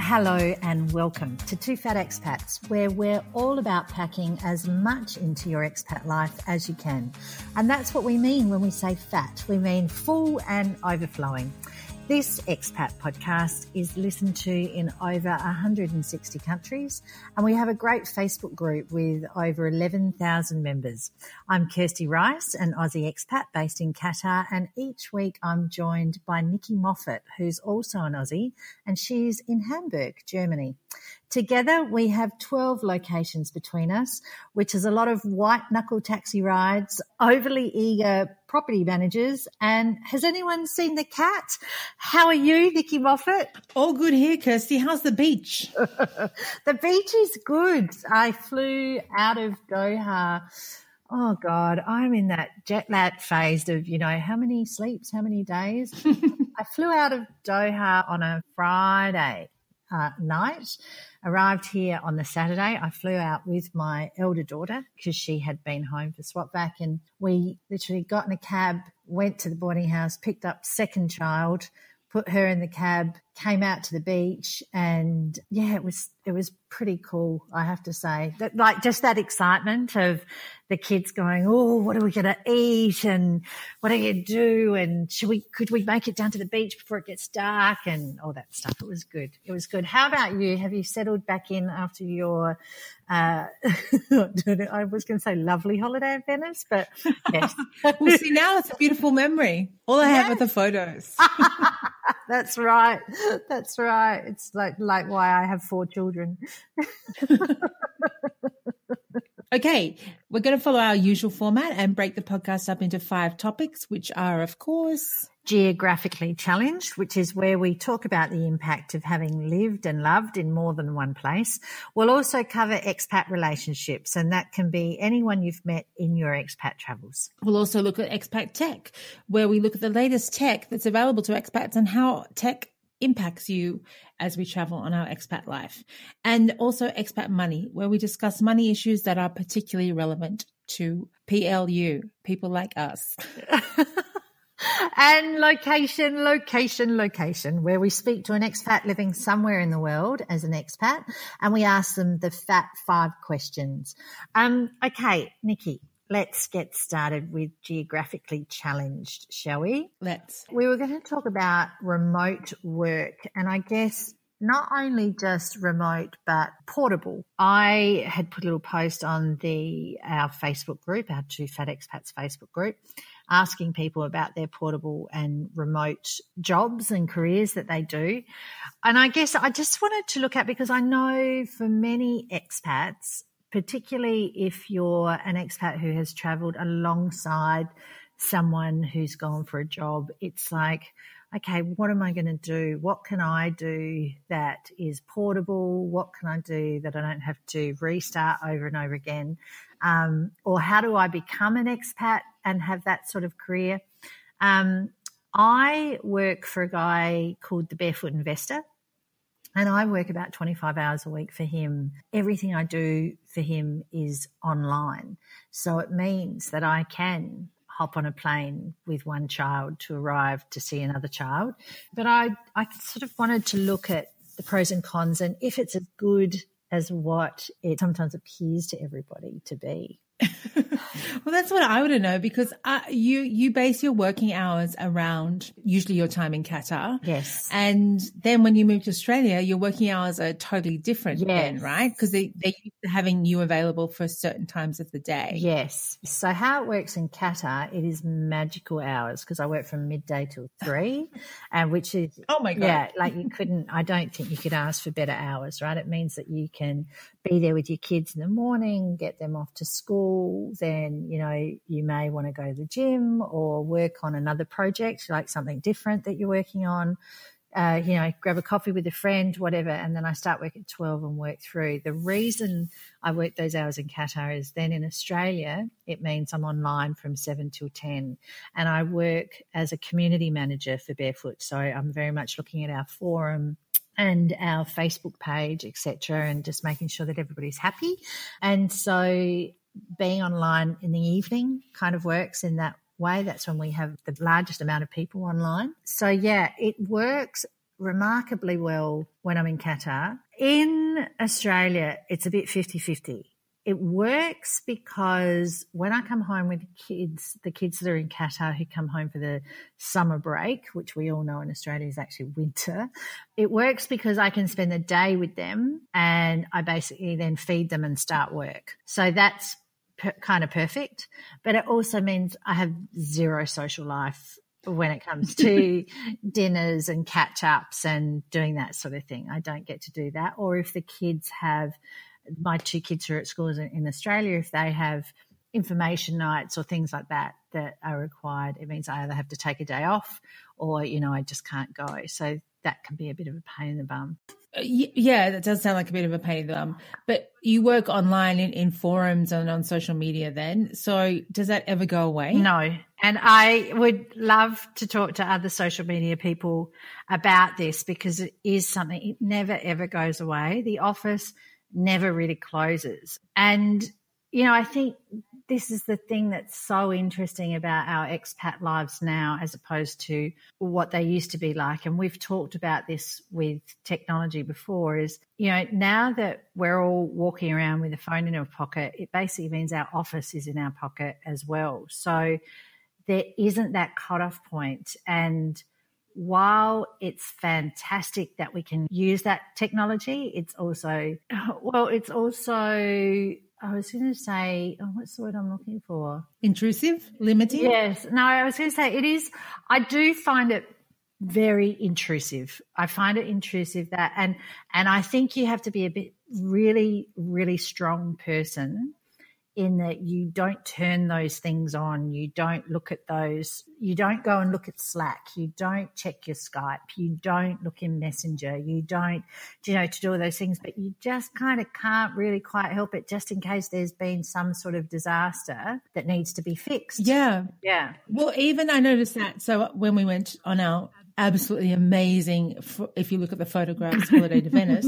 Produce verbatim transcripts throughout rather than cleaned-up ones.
Hello and welcome to Two Fat Expats, where we're all about packing as much into your expat life as you can. And that's what we mean when we say fat. We mean full and overflowing. This expat podcast is listened to in over one hundred sixty countries, and we have a great Facebook group with over eleven thousand members. I'm Kirsty Rice, an Aussie expat based in Qatar, and each week I'm joined by Nikki Moffat, who's also an Aussie, and she's in Hamburg, Germany. Together, we have twelve locations between us, which is a lot of white-knuckle taxi rides, overly eager property managers, and has anyone seen the cat? How are you, Nikki Moffat? All good here, Kirsty. How's the beach? The beach is good. I flew out of Doha. Oh, God, I'm in that jet lag phase of, you know, how many sleeps, how many days? I flew out of Doha on a Friday uh, night. Arrived here on the Saturday. I flew out with my elder daughter because she had been home for swap back, and we literally got in a cab, went to the boarding house, picked up second child, put her in the cab, came out to the beach, and yeah, it was it was pretty cool, I have to say. That, like just that excitement of the kids going, oh, what are we going to eat and what are you going to do, and should we could we make it down to the beach before it gets dark and all that stuff. It was good. It was good. How about you? Have you settled back in after your uh, I was going to say lovely holiday in Venice, but yes. Well, see, now it's a beautiful memory. All I have are the photos. That's right. That's right. It's like like why I have four children. Okay, we're going to follow our usual format and break the podcast up into five topics, which are, of course, geographically challenged, which is where we talk about the impact of having lived and loved in more than one place. We'll also cover expat relationships, and that can be anyone you've met in your expat travels. We'll also look at expat tech, where we look at the latest tech that's available to expats and how tech impacts you as we travel on our expat life. And also expat money, where we discuss money issues that are particularly relevant to P L U, people like us. And location, location, location, where we speak to an expat living somewhere in the world as an expat, and we ask them the fat five questions. Um, okay, Nikki, let's get started with geographically challenged, shall we? Let's. We were going to talk about remote work, and I guess not only just remote, but portable. I had put a little post on the our Facebook group, our Two Fat Expats Facebook group, asking people about their portable and remote jobs and careers that they do. And I guess I just wanted to look at, because I know for many expats, particularly if you're an expat who has travelled alongside someone who's gone for a job, it's like, okay, what am I going to do? What can I do that is portable? What can I do that I don't have to restart over and over again? Um, or how do I become an expat and have that sort of career? Um, I work for a guy called the Barefoot Investor, and I work about twenty-five hours a week for him. Everything I do for him is online. So it means that I can hop on a plane with one child to arrive to see another child. But I, I sort of wanted to look at the pros and cons, and if it's as good as what it sometimes appears to everybody to be. Well, that's what I want to know, because uh, you you base your working hours around usually your time in Qatar. Yes. And then when you move to Australia, your working hours are totally different yes. then, right? Because they, they're having you available for certain times of the day. Yes. So how it works in Qatar, it is magical hours, because I work from midday till three, and which is, oh my God. Yeah, like you couldn't, I don't think you could ask for better hours, right? It means that you can be there with your kids in the morning, get them off to school, then, you know, you may want to go to the gym or work on another project, like something different that you're working on, uh, you know, grab a coffee with a friend, whatever, and then I start work at twelve and work through. The reason I work those hours in Qatar is then in Australia, it means I'm online from seven till ten, and I work as a community manager for Barefoot. So I'm very much looking at our forum and our Facebook page, et cetera, and just making sure that everybody's happy. And so being online in the evening kind of works in that way. That's when we have the largest amount of people online. So, yeah, it works remarkably well when I'm in Qatar. In Australia, it's a bit fifty-fifty. It works because when I come home with the kids, the kids that are in Qatar who come home for the summer break, which we all know in Australia is actually winter, it works because I can spend the day with them and I basically then feed them and start work. So that's per- kind of perfect. But it also means I have zero social life when it comes to dinners and catch-ups and doing that sort of thing. I don't get to do that. Or if the kids have – my two kids who are at schools in Australia, if they have information nights or things like that that are required, it means I either have to take a day off or, you know, I just can't go. So that can be a bit of a pain in the bum. Yeah, that does sound like a bit of a pain in the bum. But you work online in, in forums and on social media then. So does that ever go away? No. And I would love to talk to other social media people about this because it is something, it never, ever goes away. The office never really closes. And, you know, I think this is the thing that's so interesting about our expat lives now as opposed to what they used to be like. And we've talked about this with technology before is, you know, now that we're all walking around with a phone in our pocket, it basically means our office is in our pocket as well. So there isn't that cutoff point. And while it's fantastic that we can use that technology, it's also, well, it's also, I was going to say, oh, what's the word I'm looking for? Intrusive? Limiting? Yes. No, I was going to say it is, I do find it very intrusive. I find it intrusive that, and, and I think you have to be a bit really, really strong person in that you don't turn those things on. You don't look at those. You don't go and look at Slack. You don't check your Skype. You don't look in Messenger. You don't, you know, to do all those things, but you just kind of can't really quite help it just in case there's been some sort of disaster that needs to be fixed. Yeah. Yeah. Well, even I noticed that. So when we went on our absolutely amazing, if you look at the photographs, holiday to Venice,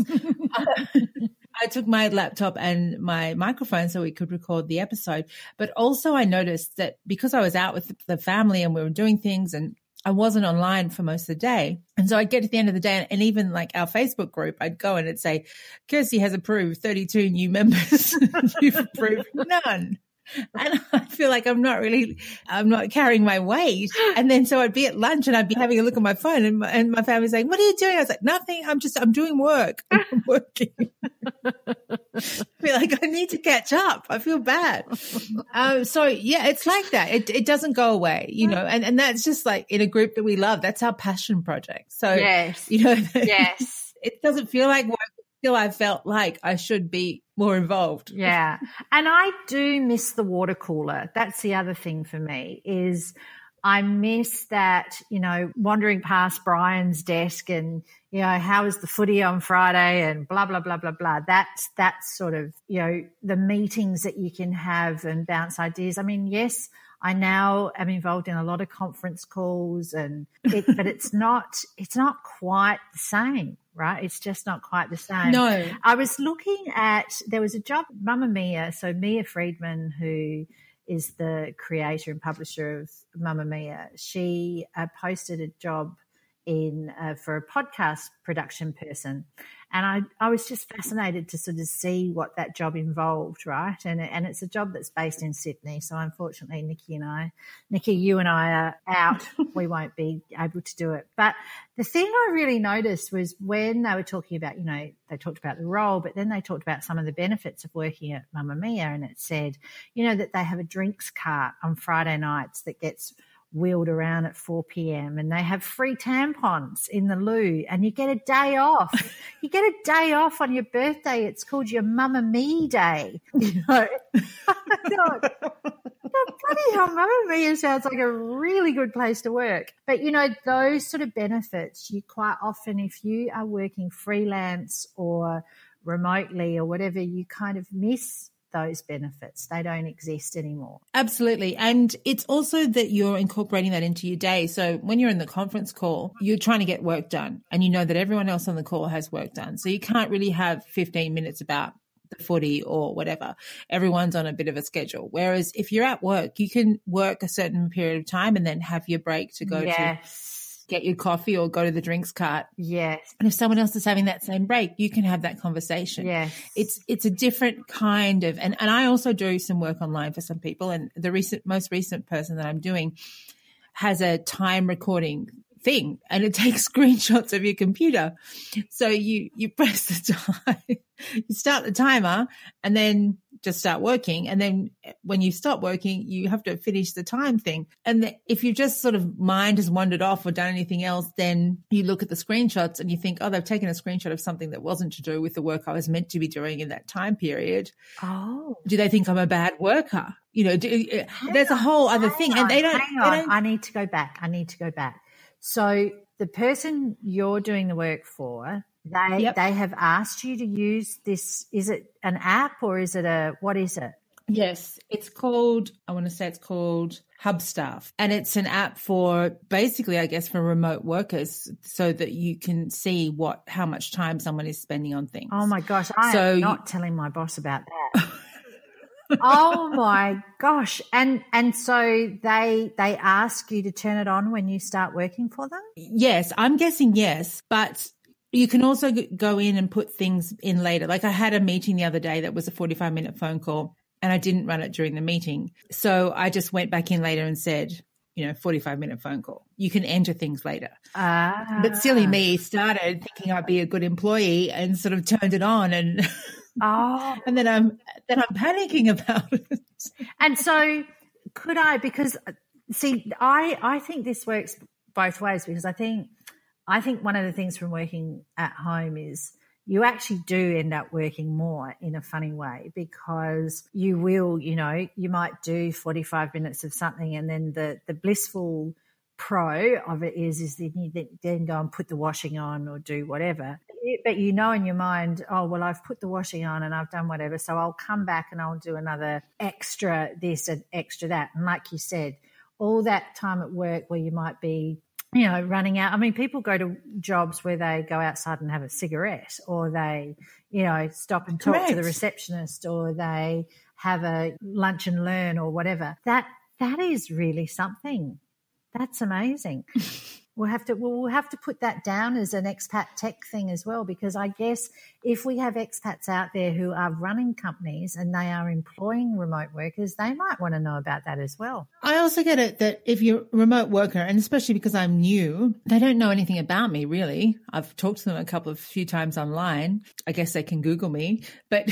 I took my laptop and my microphone so we could record the episode. But also I noticed that because I was out with the family and we were doing things and I wasn't online for most of the day. And so I'd get to the end of the day and even like our Facebook group, I'd go in and say, Kirsty has approved thirty-two new members. You've approved none. And I feel like I'm not really, I'm not carrying my weight. And then so I'd be at lunch and I'd be having a look at my phone and my, and my family's saying, what are you doing? I was like, nothing. I'm just, I'm doing work. I'm working. I feel like I need to catch up. I feel bad. Um, so yeah, it's like that. It it doesn't go away, you know, and, and that's just like in a group that we love. That's our passion project. So, yes. you know, yes, it doesn't feel like work. Still, I felt like I should be more involved. Yeah. And I do miss the water cooler. That's the other thing for me is I miss that, you know, wandering past Brian's desk and, you know, how was the footy on Friday and blah, blah, blah, blah, blah. That's, that's sort of, you know, the meetings that you can have and bounce ideas. I mean, yes, I now am involved in a lot of conference calls and it, but it's not, it's not quite the same. Right? It's just not quite the same. No. I was looking at, there was a job, Mamamia, so Mia Friedman, who is the creator and publisher of Mamamia, she uh, posted a job in uh, for a podcast production person. And I, I was just fascinated to sort of see what that job involved, right? And and it's a job that's based in Sydney. So unfortunately, Nikki and I, Nikki, you and I are out. We won't be able to do it. But the thing I really noticed was when they were talking about, you know, they talked about the role, but then they talked about some of the benefits of working at Mamamia. And it said, you know, that they have a drinks cart on Friday nights that gets wheeled around at four p.m. and they have free tampons in the loo and you get a day off. You get a day off on your birthday. It's called your Mamma Me Day. You know, I thought, bloody hell, Mamma Mia sounds like a really good place to work. But, you know, those sort of benefits, you quite often, if you are working freelance or remotely or whatever, you kind of miss those benefits. They don't exist anymore. Absolutely. And it's also that you're incorporating that into your day. So when you're in the conference call, you're trying to get work done and you know that everyone else on the call has work done. So you can't really have fifteen minutes about the footy or whatever. Everyone's on a bit of a schedule. Whereas if you're at work, you can work a certain period of time and then have your break to go yes. get your coffee or go to the drinks cart. Yes. And if someone else is having that same break, you can have that conversation. Yes. It's it's a different kind of, and, and I also do some work online for some people, and the recent most recent person that I'm doing has a time recording thing, and it takes screenshots of your computer. So you you press the time, you start the timer, and then just start working. And then when you stop working, you have to finish the time thing. And the, if you just sort of mind has wandered off or done anything else, then you look at the screenshots and you think, oh, they've taken a screenshot of something that wasn't to do with the work I was meant to be doing in that time period. Oh, do they think I'm a bad worker? You know, do, there's a whole other thing, on, and they don't, hang they on. don't. I need to go back. I need to go back. So the person you're doing the work for, they Yep. they have asked you to use this. Is it an app or is it a, what is it? Yes, it's called, I want to say it's called Hubstaff. And it's an app for basically, I guess, for remote workers so that you can see what, how much time someone is spending on things. Oh my gosh, I So am you- not telling my boss about that. Oh my gosh. And and so they they ask you to turn it on when you start working for them? Yes, I'm guessing yes, but you can also g- go in and put things in later. Like I had a meeting the other day that was a forty-five minute phone call, and I didn't run it during the meeting. So I just went back in later and said, you know, forty-five minute phone call. You can enter things later. Ah. But silly me started thinking I'd be a good employee and sort of turned it on, and Oh. and then I'm then I'm panicking about it. And so could I, because see, I, I think this works both ways, because I think I think one of the things from working at home is you actually do end up working more in a funny way, because you will, you know, you might do forty-five minutes of something, and then the, the blissful pro of it is, is that you then go and put the washing on or do whatever. But you know in your mind, oh, well, I've put the washing on and I've done whatever, so I'll come back and I'll do another extra this and extra that. And like you said, all that time at work where you might be, you know, running out. I mean, people go to jobs where they go outside and have a cigarette, or they, you know, stop and talk Correct. to the receptionist, or they have a lunch and learn or whatever. That that is really something. That's amazing. We'll have to we'll have to put that down as an expat tech thing as well, because I guess if we have expats out there who are running companies and they are employing remote workers, they might want to know about that as well. I also get it that if you're a remote worker, and especially because I'm new, they don't know anything about me, really. I've talked to them a couple of few times online. I guess they can Google me, but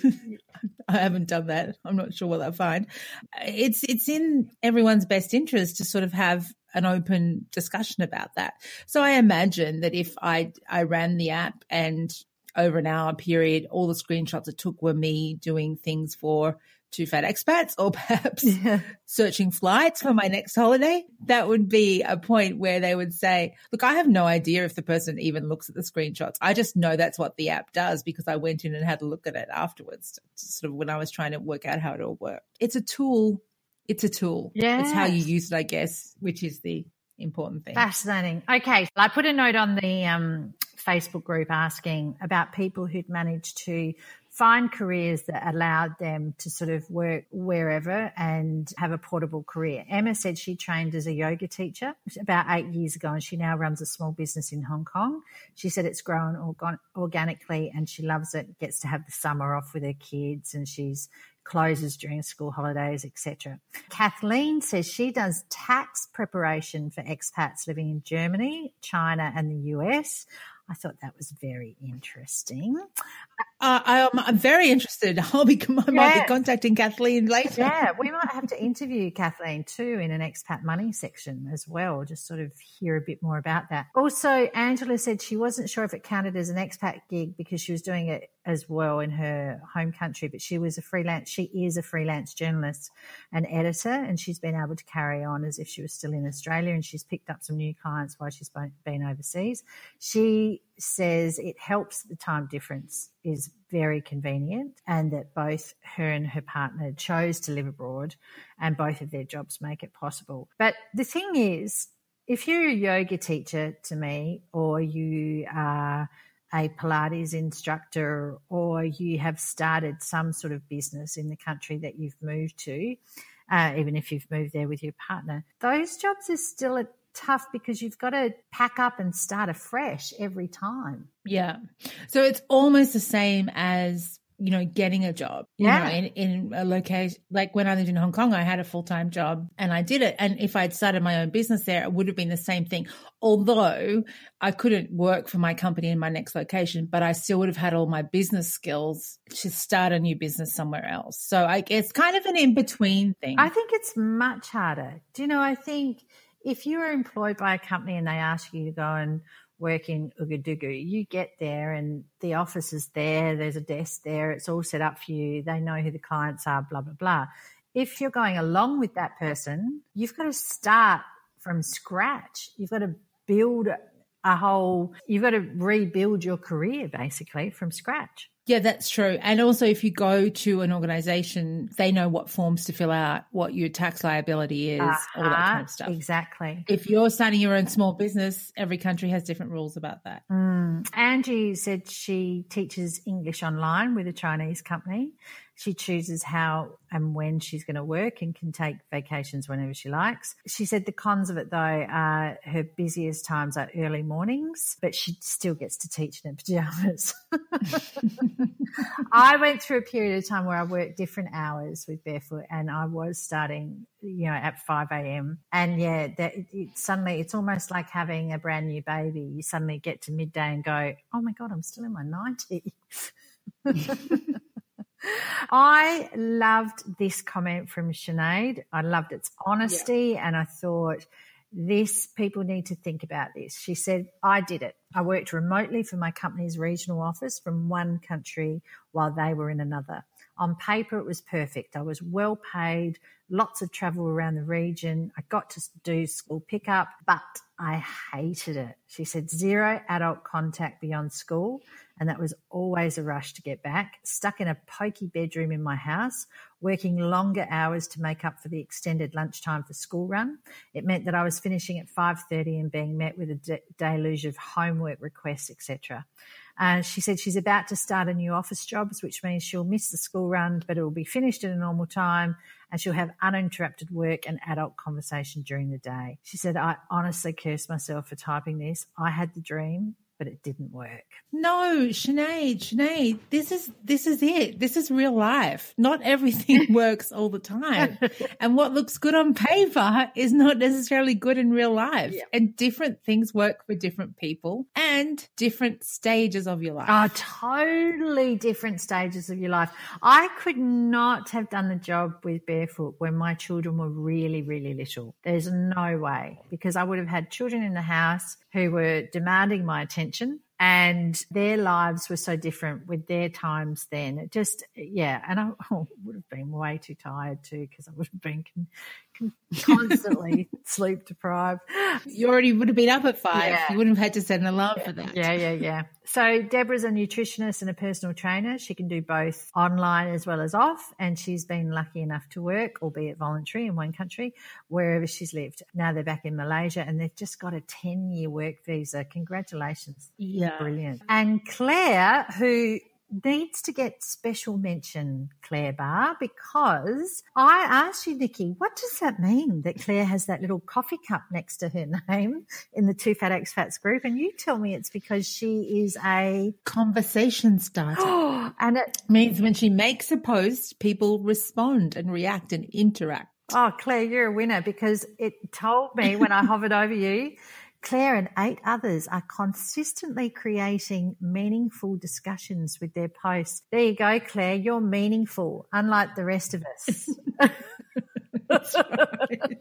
I haven't done that. I'm not sure what they'll find. It's it's in everyone's best interest to sort of have an open discussion about that. So I imagine that if I I ran the app and over an hour period, all the screenshots it took were me doing things for Two Fat Expats, or perhaps Yeah. searching flights for my next holiday, that would be a point where they would say, look, I have no idea if the person even looks at the screenshots. I just know that's what the app does because I went in and had a look at it afterwards, sort of when I was trying to work out how it all worked. It's a tool. It's a tool. Yes. It's how you use it, I guess, which is the important thing. Fascinating. Okay. I put a note on the um, Facebook group asking about people who'd managed to find careers that allowed them to sort of work wherever and have a portable career. Emma said she trained as a yoga teacher about eight years ago, and she now runs a small business in Hong Kong. She said it's grown organ- organically and she loves it, gets to have the summer off with her kids, and she's closes during school holidays, et cetera. Kathleen says she does tax preparation for expats living in Germany, China and the U S. I thought that was very interesting. Uh, I, I'm, I'm very interested. I'll be, I might Yeah. be contacting Kathleen later. Yeah, we might have to interview Kathleen too in an expat money section as well, just sort of hear a bit more about that. Also, Angela said she wasn't sure if it counted as an expat gig because she was doing it as well in her home country, but she was a freelance, she is a freelance journalist and editor, and she's been able to carry on as if she was still in Australia, and she's picked up some new clients while she's been overseas. She says it helps, the time difference is very convenient, and that both her and her partner chose to live abroad, and both of their jobs make it possible. But the thing is, if you're a yoga teacher to me, or you are a Pilates instructor, or you have started some sort of business in the country that you've moved to, uh, even if you've moved there with your partner, those jobs are still at tough because you've got to pack up and start afresh every time. Yeah. So it's almost the same as, you know, getting a job, you Yeah. know, in, in a location. Like when I lived in Hong Kong, I had a full-time job and I did it. And if I'd started my own business there, it would have been the same thing. Although I couldn't work for my company in my next location, but I still would have had all my business skills to start a new business somewhere else. So I guess kind of an in-between thing. I think it's much harder. Do you know, I think if you are employed by a company and they ask you to go and work in Ouagadougou, you get there and the office is there, there's a desk there, it's all set up for you, they know who the clients are, blah, blah, blah. If you're going along with that person, you've got to start from scratch. You've got to build a whole, you've got to rebuild your career basically from scratch. Yeah, that's true. And also if you go to an organization, they know what forms to fill out, what your tax liability is, uh-huh, all that kind of stuff. Exactly. If you're starting your own small business, every country has different rules about that. Mm. Angie said she teaches English online with a Chinese company. She chooses how and when she's going to work and can take vacations whenever she likes. She said the cons of it, though, are her busiest times are early mornings, but she still gets to teach in her pajamas. I went through a period of time where I worked different hours with Barefoot and I was starting, you know, at five a.m. And, yeah, that it, it suddenly it's almost like having a brand new baby. You suddenly get to midday and go, oh, my God, I'm still in my nineties. I loved this comment from Sinead. I loved its honesty, yeah. And I thought this people need to think about this. She said, I did it. I worked remotely for my company's regional office from one country while they were in another. On paper, it was perfect. I was well paid, lots of travel around the region. I got to do school pickup, but I hated it. She said zero adult contact beyond school, and that was always a rush to get back. Stuck in a pokey bedroom in my house, working longer hours to make up for the extended lunchtime for school run. It meant that I was finishing at five thirty and being met with a de- deluge of homework requests, et cetera. Uh, she said she's about to start a new office job, which means she'll miss the school run, but it will be finished at a normal time and she'll have uninterrupted work and adult conversation during the day. She said, I honestly cursed myself for typing this. I had the dream, but it didn't work. No, Sinead, Sinead, this is this is it. This is real life. Not everything works all the time. And what looks good on paper is not necessarily good in real life. Yeah. And different things work for different people and different stages of your life. Oh, totally different stages of your life. I could not have done the job with Barefoot when my children were really, really little. There's no way, because I would have had children in the house who were demanding my attention. And their lives were so different with their times then. It just, yeah, and I oh, would have been way too tired too because I would have been con- con- constantly sleep deprived. You already would have been up at five. Yeah. You wouldn't have had to set an alarm yeah. for that. Yeah, yeah, yeah. So Deborah's a nutritionist and a personal trainer. She can do both online as well as off, and she's been lucky enough to work, albeit voluntary, in one country, wherever she's lived. Now they're back in Malaysia and they've just got a ten-year work visa. Congratulations. Yeah. Brilliant. And Claire, who needs to get special mention, Claire Barr, because I asked you, Nikki, what does that mean that Claire has that little coffee cup next to her name in the Too Fat Expats group? And you tell me it's because she is a conversation starter. And it means when she makes a post, people respond and react and interact. Oh, Claire, you're a winner, because it told me when I hovered over you, Claire and eight others are consistently creating meaningful discussions with their posts. There you go, Claire. You're meaningful, unlike the rest of us. That's right.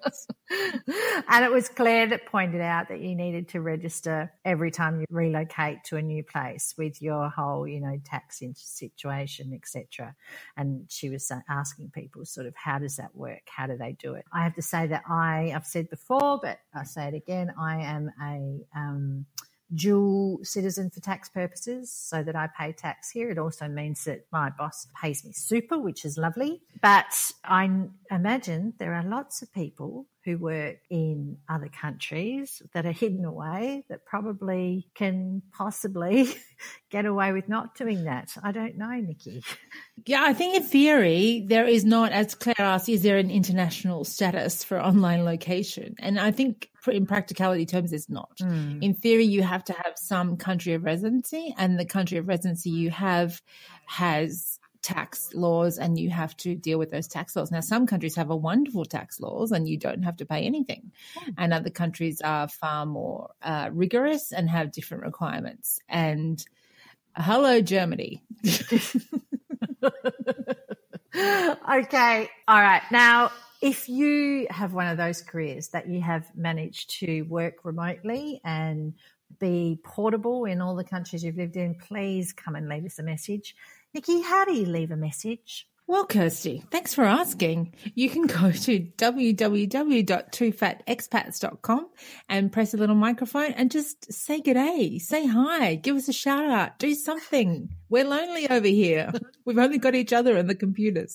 And it was Claire that pointed out that you needed to register every time you relocate to a new place with your whole, you know, tax situation, et cetera. And she was asking people sort of, how does that work? How do they do it? I have to say that I, I've said before, but I say it again, I am a um, dual citizen for tax purposes, so that I pay tax here. It also means that my boss pays me super, which is lovely. But I imagine there are lots of people who work in other countries that are hidden away that probably can possibly get away with not doing that. I don't know, Nikki. Yeah, I think in theory there is not, as Claire asked, is there an international status for online location? And I think in practicality terms, it's not. Mm. In theory, you have to have some country of residency, and the country of residency you have has tax laws, and you have to deal with those tax laws. Now, some countries have a wonderful tax laws and you don't have to pay anything. Mm. And other countries are far more uh, rigorous and have different requirements. And hello, Germany. Okay. All right. Now, if you have one of those careers that you have managed to work remotely and be portable in all the countries you've lived in, please come and leave us a message. Nikki, how do you leave a message? Well, Kirsty, thanks for asking. You can go to w w w dot two fat expats dot com and press a little microphone and just say g'day, say hi, give us a shout out, do something. We're lonely over here. We've only got each other and the computers.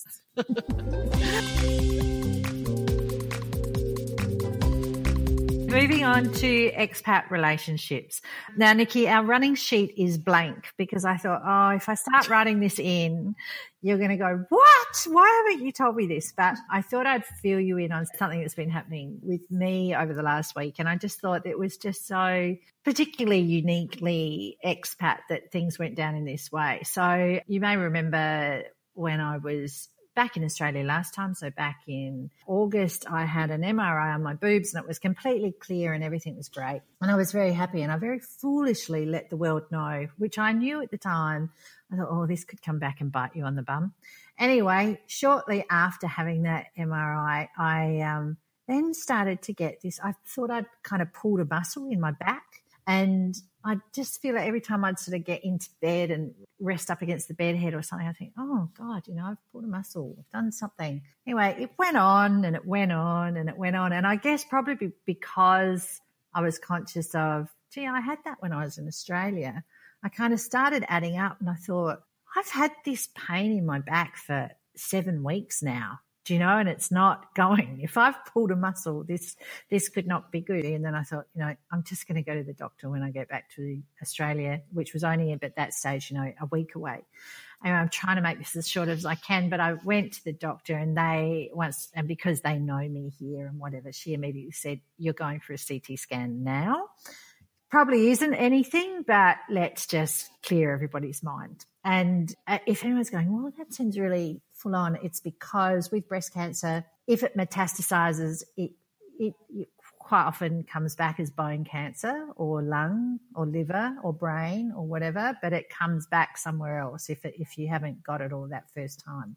Moving on to expat relationships. Now, Nikki, our running sheet is blank because I thought, oh, if I start writing this in, you're going to go, what? Why haven't you told me this? But I thought I'd fill you in on something that's been happening with me over the last week. And I just thought it was just so particularly uniquely expat that things went down in this way. So you may remember when I was back in Australia last time, so back in August, I had an M R I on my boobs and it was completely clear and everything was great. And I was very happy, and I very foolishly let the world know, which I knew at the time. I thought, oh, this could come back and bite you on the bum. Anyway, shortly after having that M R I, I um, then started to get this. I thought I'd kind of pulled a muscle in my back, and I just feel like every time I'd sort of get into bed and rest up against the bed head or something, I think, oh, God, you know, I've pulled a muscle, I've done something. Anyway, it went on and it went on and it went on. And I guess probably because I was conscious of, gee, I had that when I was in Australia, I kind of started adding up and I thought, I've had this pain in my back for seven weeks now. Do you know, and it's not going. If I've pulled a muscle, this this could not be good. And then I thought, you know, I'm just going to go to the doctor when I get back to Australia, which was only at that stage, you know, a week away. And I'm trying to make this as short as I can, but I went to the doctor and they once, and because they know me here and whatever, she immediately said, you're going for a C T scan now. Probably isn't anything, but let's just clear everybody's mind. And if anyone's going, well, that seems really full on, it's because with breast cancer, if it metastasizes, it, it, it quite often comes back as bone cancer or lung or liver or brain or whatever, but it comes back somewhere else if it, if you haven't got it all that first time.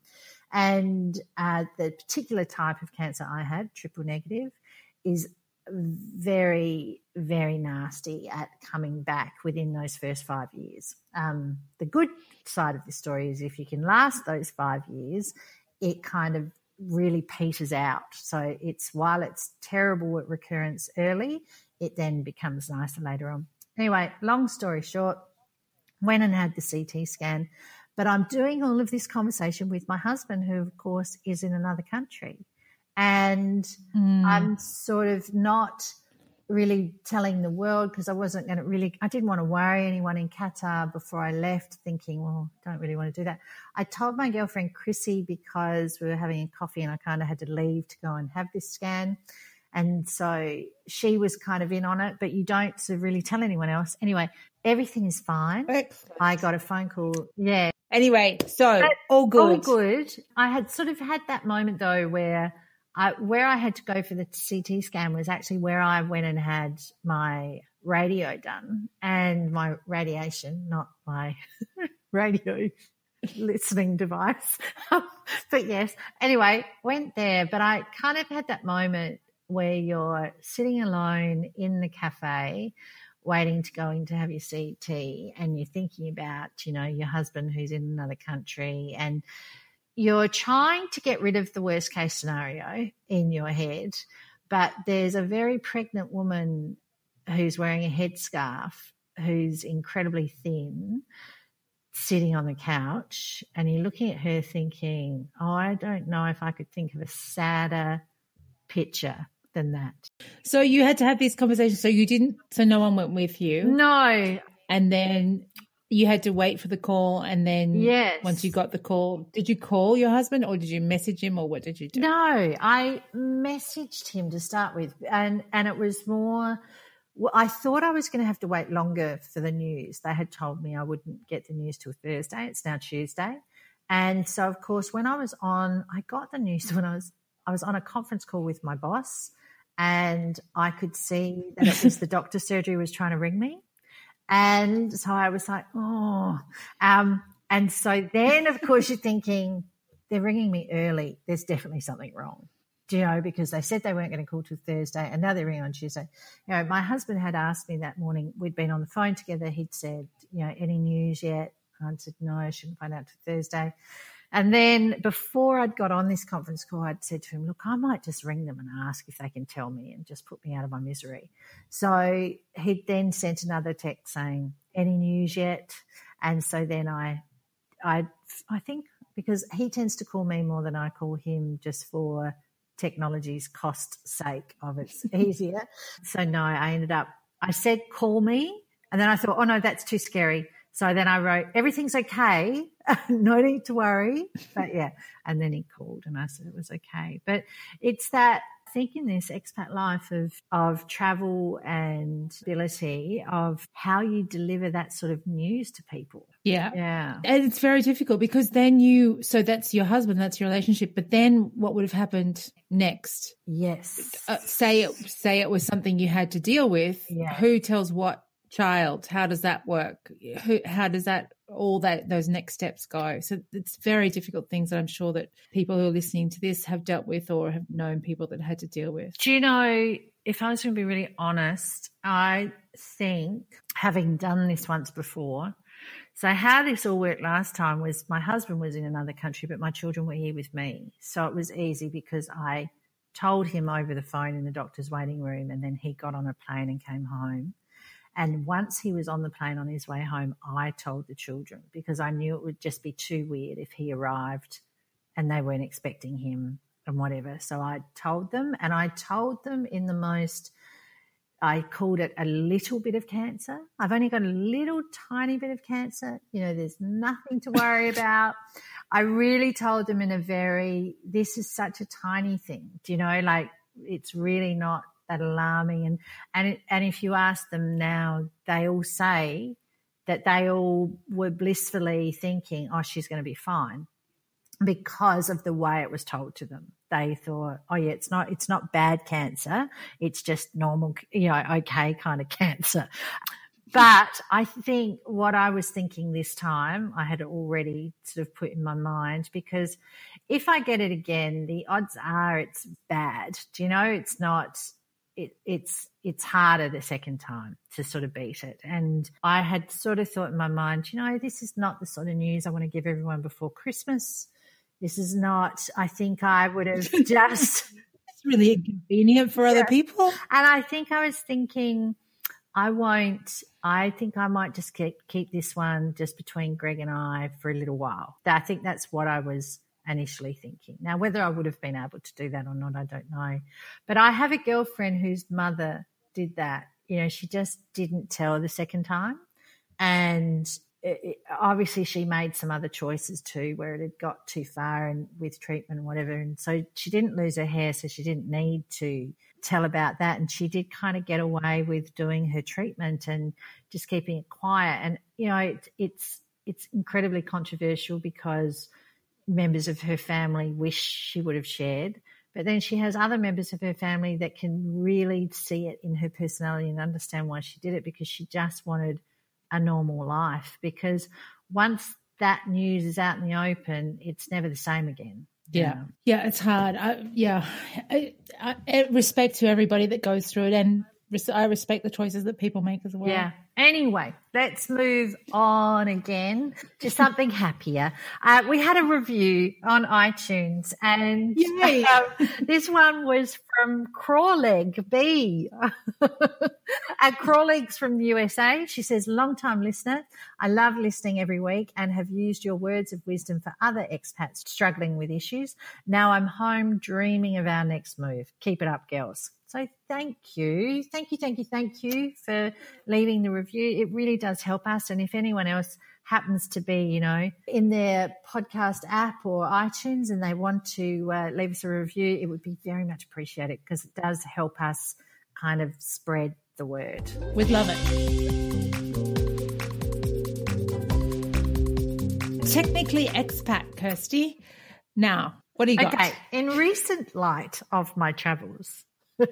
And uh, the particular type of cancer I had, triple negative, is very, very nasty at coming back within those first five years. Um, the good side of the story is if you can last those five years, it kind of really peters out. So it's while it's terrible at recurrence early, it then becomes nicer later on. Anyway, long story short, went and had the C T scan, but I'm doing all of this conversation with my husband, who of course is in another country. And mm. I'm sort of not really telling the world because I wasn't going to really, I didn't want to worry anyone in Qatar before I left, thinking, well, don't really want to do that. I told my girlfriend Chrissy because we were having a coffee and I kind of had to leave to go and have this scan. And so she was kind of in on it, but you don't sort of really tell anyone else. Anyway, everything is fine. Excellent. I got a phone call. Yeah. Anyway, so but all good. All good. I had sort of had that moment though where I, where I had to go for the C T scan was actually where I went and had my radio done and my radiation, not my radio listening device. But yes, anyway, went there. But I kind of had that moment where you're sitting alone in the cafe waiting to go in to have your C T and you're thinking about, you know, your husband who's in another country, and you're trying to get rid of the worst case scenario in your head, but there's a very pregnant woman who's wearing a headscarf, who's incredibly thin, sitting on the couch, and you're looking at her thinking, oh, I don't know if I could think of a sadder picture than that. So you had to have these conversations. So you didn't, so no one went with you? No. And then you had to wait for the call, and then yes. once you got the call, did you call your husband or did you message him, or what did you do? No, I messaged him to start with, and, and it was more well, I thought I was going to have to wait longer for the news. They had told me I wouldn't get the news till Thursday. It's now Tuesday. And so, of course, when I was on, I got the news when I was I was on a conference call with my boss, and I could see that it was the doctor's surgery was trying to ring me. And so I was like, oh. Um, and so then, of course, you're thinking, they're ringing me early. There's definitely something wrong. Do you know, because they said they weren't going to call till Thursday, and now they're ringing on Tuesday. You know, my husband had asked me that morning, we'd been on the phone together, he'd said, you know, any news yet? I said, no, I shouldn't find out till Thursday. And then before I'd got on this conference call, I'd said to him, look, I might just ring them and ask if they can tell me and just put me out of my misery. So he then sent another text saying, any news yet? And so then I, I, I think because he tends to call me more than I call him just for technology's cost sake of it's easier. So no, I ended up, I said, call me. And then I thought, oh no, that's too scary. So then I wrote, everything's okay, no need to worry. But yeah, and then he called and I said it was okay. But it's that, I think in this expat life of, of travel and ability of how you deliver that sort of news to people. Yeah. Yeah. And it's very difficult because then you, so that's your husband, that's your relationship, but then what would have happened next? Yes. Uh, say it, say it was something you had to deal with. Yeah. Who tells what child? How does that work? Who, how does that, all that, those next steps go? So it's very difficult things that I'm sure that people who are listening to this have dealt with or have known people that had to deal with. Do you know, if I was going to be really honest, I think having done this once before, so how this all worked last time was my husband was in another country, but my children were here with me. So it was easy because I told him over the phone in the doctor's waiting room, and then he got on a plane and came home. And once he was on the plane on his way home, I told the children because I knew it would just be too weird if he arrived and they weren't expecting him and whatever. So I told them, and I told them in the most, I called it a little bit of cancer. I've only got a little tiny bit of cancer. You know, there's nothing to worry about. I really told them in a very, this is such a tiny thing. Do you know, like it's really not that alarming. And and it, and if you ask them now, they all say that they all were blissfully thinking, oh, she's going to be fine, because of the way it was told to them. They thought, oh yeah, it's not it's not bad cancer, it's just normal, you know, okay kind of cancer. But I think what I was thinking this time, I had already sort of put in my mind, because if I get it again, the odds are it's bad. Do you know, it's not. It, it's it's harder the second time to sort of beat it. And I had sort of thought in my mind, you know, this is not the sort of news I want to give everyone before Christmas. This is not, I think I would have just. It's really inconvenient for yeah. other people. And I think I was thinking, I won't, I think I might just keep, keep this one just between Greg and I for a little while. I think that's what I was initially thinking. Now, whether I would have been able to do that or not, I don't know. But I have a girlfriend whose mother did that. You know, she just didn't tell the second time. And it, it, obviously she made some other choices too where it had got too far and with treatment and whatever. And so she didn't lose her hair, so she didn't need to tell about that. And she did kind of get away with doing her treatment and just keeping it quiet. And, you know, it, it's it's incredibly controversial because members of her family wish she would have shared, but then she has other members of her family that can really see it in her personality and understand why she did it, because she just wanted a normal life. Because once that news is out in the open, it's never the same again. Yeah. Know? Yeah, it's hard. I, yeah. I, I, respect to everybody that goes through it, and I respect the choices that people make as well. Yeah. Anyway, let's move on again to something happier. Uh, we had a review on iTunes, and um, this one was from Crawleg B. Uh, Crawlegs from the U S A, she says, long-time listener. I love listening every week and have used your words of wisdom for other expats struggling with issues. Now I'm home dreaming of our next move. Keep it up, girls. So thank you. Thank you, thank you, thank you for leaving the review. It really does help us. And if anyone else happens to be, you know, in their podcast app or iTunes and they want to uh, leave us a review, it would be very much appreciated because it does help us kind of spread the word. We'd love it. Technically expat, Kirsty. Now, what do you got? Okay, in recent light of my travels,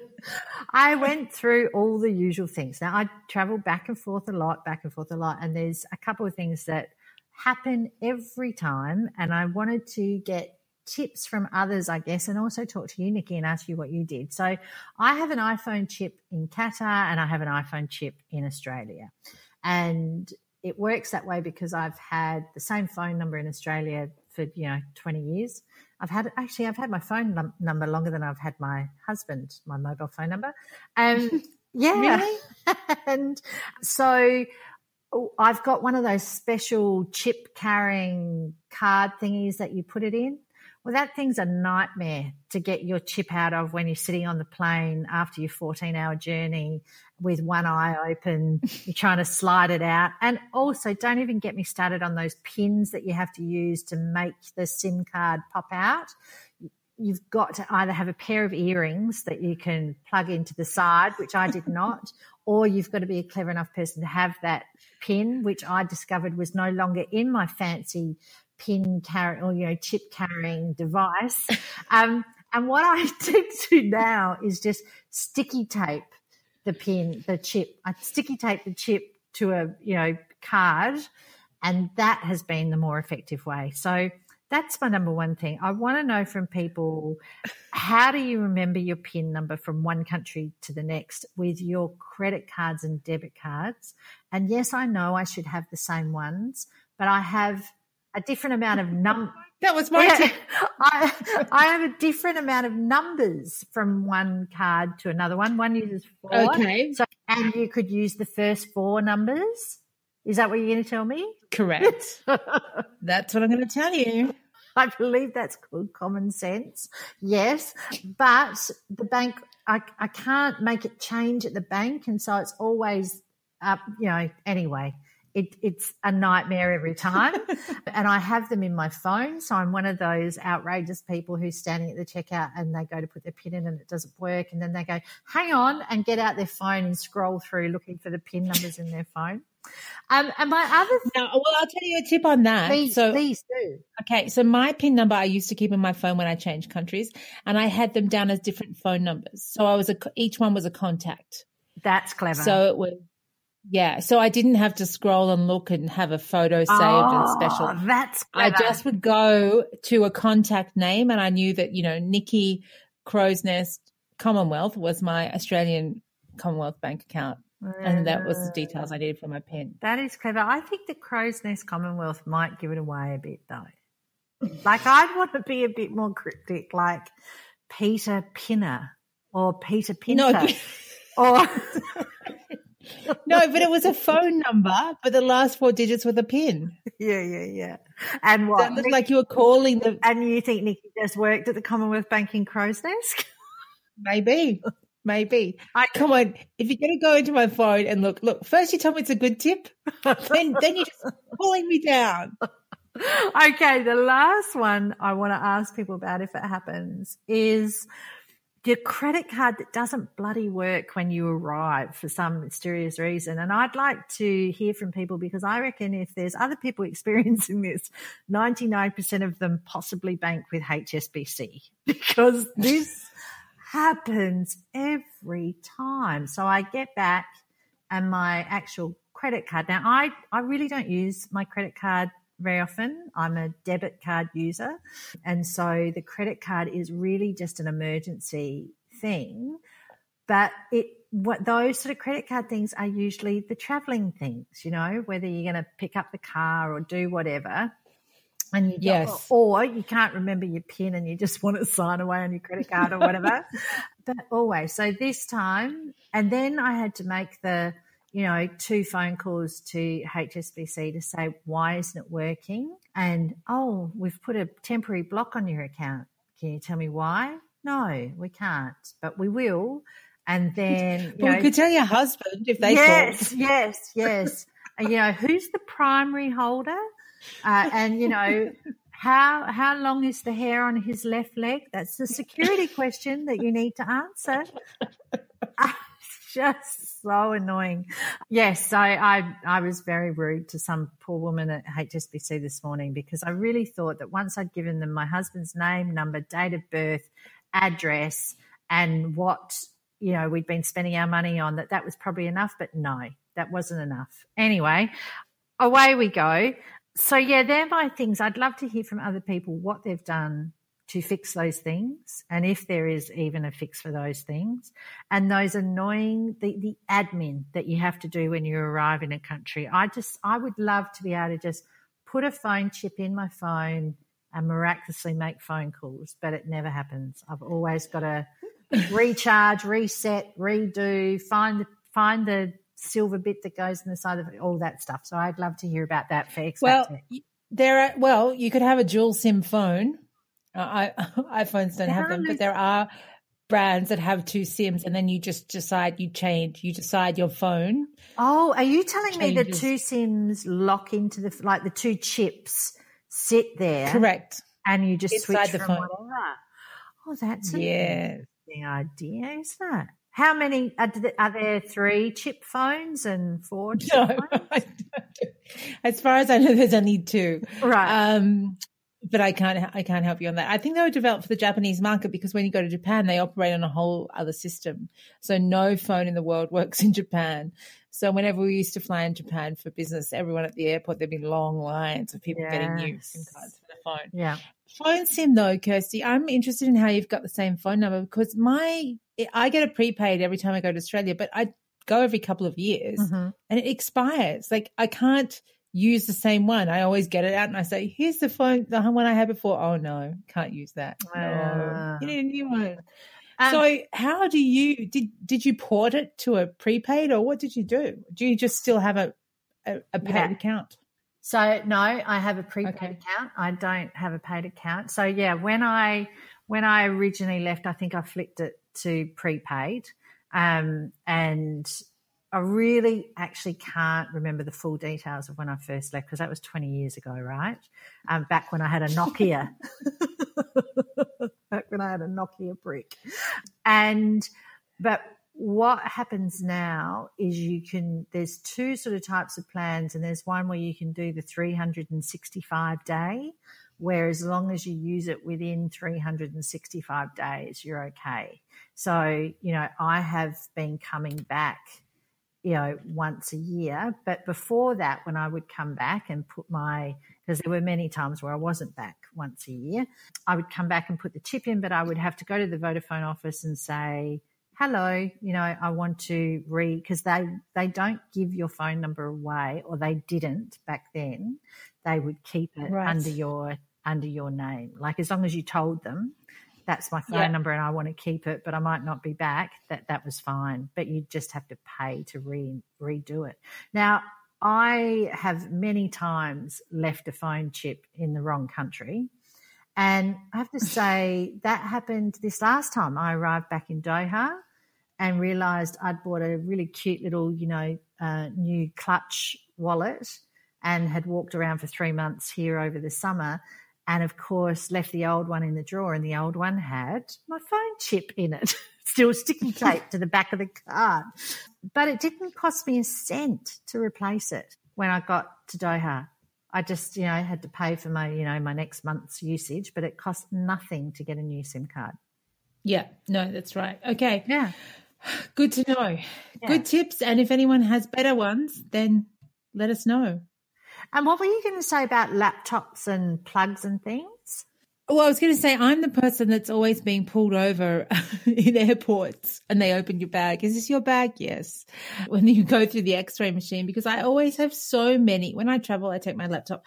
I went through all the usual things. Now, I travel back and forth a lot, back and forth a lot, and there's a couple of things that happen every time, and I wanted to get tips from others, I guess, and also talk to you, Nikki, and ask you what you did. So I have an iPhone chip in Qatar and I have an iPhone chip in Australia, and it works that way because I've had the same phone number in Australia for, you know, twenty years. I've had actually I've had my phone num- number longer than I've had my husband, my mobile phone number. Um, yeah, Really? And so I've got one of those special chip carrying card thingies that you put it in. Well, that thing's a nightmare to get your chip out of when you're sitting on the plane after your fourteen-hour journey with one eye open. You're trying to slide it out. And also, don't even get me started on those pins that you have to use to make the SIM card pop out. You've got to either have a pair of earrings that you can plug into the side, which I did not, or you've got to be a clever enough person to have that pin, which I discovered was no longer in my fancy pin carry or, you know, chip carrying device. Um, and what I do to now is just sticky tape the pin, the chip. I sticky tape the chip to a, you know, card, and that has been the more effective way. So that's my number one thing. I want to know from people, how do you remember your PIN number from one country to the next with your credit cards and debit cards? And yes, I know I should have the same ones, but I have a different amount of num. That was my yeah, tip. I, I have a different amount of numbers from one card to another one. One uses four. Okay. So, and you could use the first four numbers. Is that what you're going to tell me? Correct. That's what I'm going to tell you. I believe that's called common sense. Yes, but the bank, I, I can't make it change at the bank, and so it's always up, you know, anyway. It, it's a nightmare every time. And I have them in my phone. So I'm one of those outrageous people who's standing at the checkout and they go to put their PIN in and it doesn't work. And then they go, hang on, and get out their phone and scroll through looking for the PIN numbers in their phone. Um, and my other no, well, I'll tell you a tip on that. Please, so, please do. Okay, so my PIN number I used to keep in my phone when I changed countries, and I had them down as different phone numbers. So I was a, each one was a contact. That's clever. So it was, yeah. So I didn't have to scroll and look and have a photo saved oh, and special. That's clever. clever. I just would go to a contact name, and I knew that, you know, Nikki Crow's Nest Commonwealth was my Australian Commonwealth bank account. And that was the details I needed for my PIN. That is clever. I think the Crow's Nest Commonwealth might give it away a bit, though. Like, I'd want to be a bit more cryptic, like Peter Pinner or Peter Pinter. No, or no, but it was a phone number, but the last four digits were the PIN. Yeah, yeah, yeah. And what? That looked Nick, like you were calling the. And you think Nikki just worked at the Commonwealth Bank in Crow's Nest? Maybe. Maybe. I, Come on. If you're going to go into my phone and look, look, first you tell me it's a good tip, then, then you're just pulling me down. Okay, the last one I want to ask people about, if it happens, is your credit card that doesn't bloody work when you arrive for some mysterious reason. And I'd like to hear from people, because I reckon if there's other people experiencing this, ninety-nine percent of them possibly bank with H S B C, because this happens every time. So I get back and my actual credit card. Now, I, I really don't use my credit card very often. I'm a debit card user. And so the credit card is really just an emergency thing. But it what those sort of credit card things are usually the traveling things, you know, whether you're going to pick up the car or do whatever. And you yes. or you can't remember your PIN and you just want to sign away on your credit card or whatever. But always. So this time, and then I had to make the, you know, two phone calls to H S B C to say, why isn't it working? And, oh, we've put a temporary block on your account. Can you tell me why? No, we can't, but we will. And then, you well, know, we could tell your husband if they yes, called. yes, yes. And, you know, who's the primary holder? Uh, and, you know, how how long is the hair on his left leg? That's the security question that you need to answer. Just so annoying. Yes, I, I I was very rude to some poor woman at H S B C this morning because I really thought that once I'd given them my husband's name, number, date of birth, address, and what, you know, we'd been spending our money on, that that was probably enough, but no, that wasn't enough. Anyway, away we go. So, yeah, they're my things. I'd love to hear from other people what they've done to fix those things and if there is even a fix for those things. And those annoying, the, the admin that you have to do when you arrive in a country. I just, I would love to be able to just put a phone chip in my phone and miraculously make phone calls, but it never happens. I've always got to recharge, reset, redo, find the, find the silver bit that goes in the side of it, all that stuff. So I'd love to hear about that for Expat Well, Tech. there are, well, you could have a dual SIM phone. Uh, I, iPhones don't have them, but there are brands that have two SIMs, and then you just decide you change. You decide your phone. Oh, are you telling changes. me the two SIMs lock into the, like the two chips sit there? Correct. And you just Inside switch the from phone. whatever. Oh, that's an yeah. interesting idea, isn't it? How many are, are there? Three chip phones and four chip no, phones? As far as I know, there's only two. Right. Um, but I can't, I can't help you on that. I think they were developed for the Japanese market because when you go to Japan, they operate on a whole other system. So no phone in the world works in Japan. So whenever we used to fly in Japan for business, everyone at the airport, there'd be long lines of people yes. getting new SIM cards for their phone. Yeah. Phone SIM though, Kirsty, I'm interested in how you've got the same phone number because my, I get a prepaid every time I go to Australia, but I go every couple of years mm-hmm. and it expires. Like I can't use the same one. I always get it out and I say, here's the phone, the one I had before. Oh no, can't use that. No, uh, you need a new one. Um, so how do you, did did you port it to a prepaid or what did you do? Do you just still have a, a, a paid yeah. account? So no, I have a prepaid okay. account. I don't have a paid account. So yeah, when I, when I originally left, I think I flicked it to prepaid um, and I really actually can't remember the full details of when I first left because that was twenty years ago, right? Um, back when I had a Nokia. back when I had a Nokia brick. And, but what happens now is you can, there's two sort of types of plans and there's one where you can do the three hundred sixty-five day, where as long as you use it within three hundred sixty-five days, you're okay. So, you know, I have been coming back you know, once a year. But before that, when I would come back and put my, because there were many times where I wasn't back once a year, I would come back and put the chip in, but I would have to go to the Vodafone office and say, hello, you know, I want to re, because they, they don't give your phone number away, or they didn't back then. They would keep it right. under your, under your name. Like as long as you told them, that's my phone yeah. number and I want to keep it, but I might not be back, that that was fine. But you just have to pay to re, redo it. Now, I have many times left a phone chip in the wrong country. And I have to say that happened this last time. I arrived back in Doha and realised I'd bought a really cute little, you know, uh, new clutch wallet and had walked around for three months here over the summer. And, of course, left the old one in the drawer, and the old one had my phone chip in it, still sticky taped to the back of the card. But it didn't cost me a cent to replace it when I got to Doha. I just, you know, had to pay for my, you know, my next month's usage, but it cost nothing to get a new SIM card. Yeah, no, that's right. Okay. Yeah. Good to know. Yeah. Good tips. And if anyone has better ones, then let us know. And what were you going to say about laptops and plugs and things? Well, I was going to say I'm the person that's always being pulled over in airports and they open your bag. Is this your bag? Yes. When you go through the x-ray machine, because I always have so many. When I travel, I take my laptop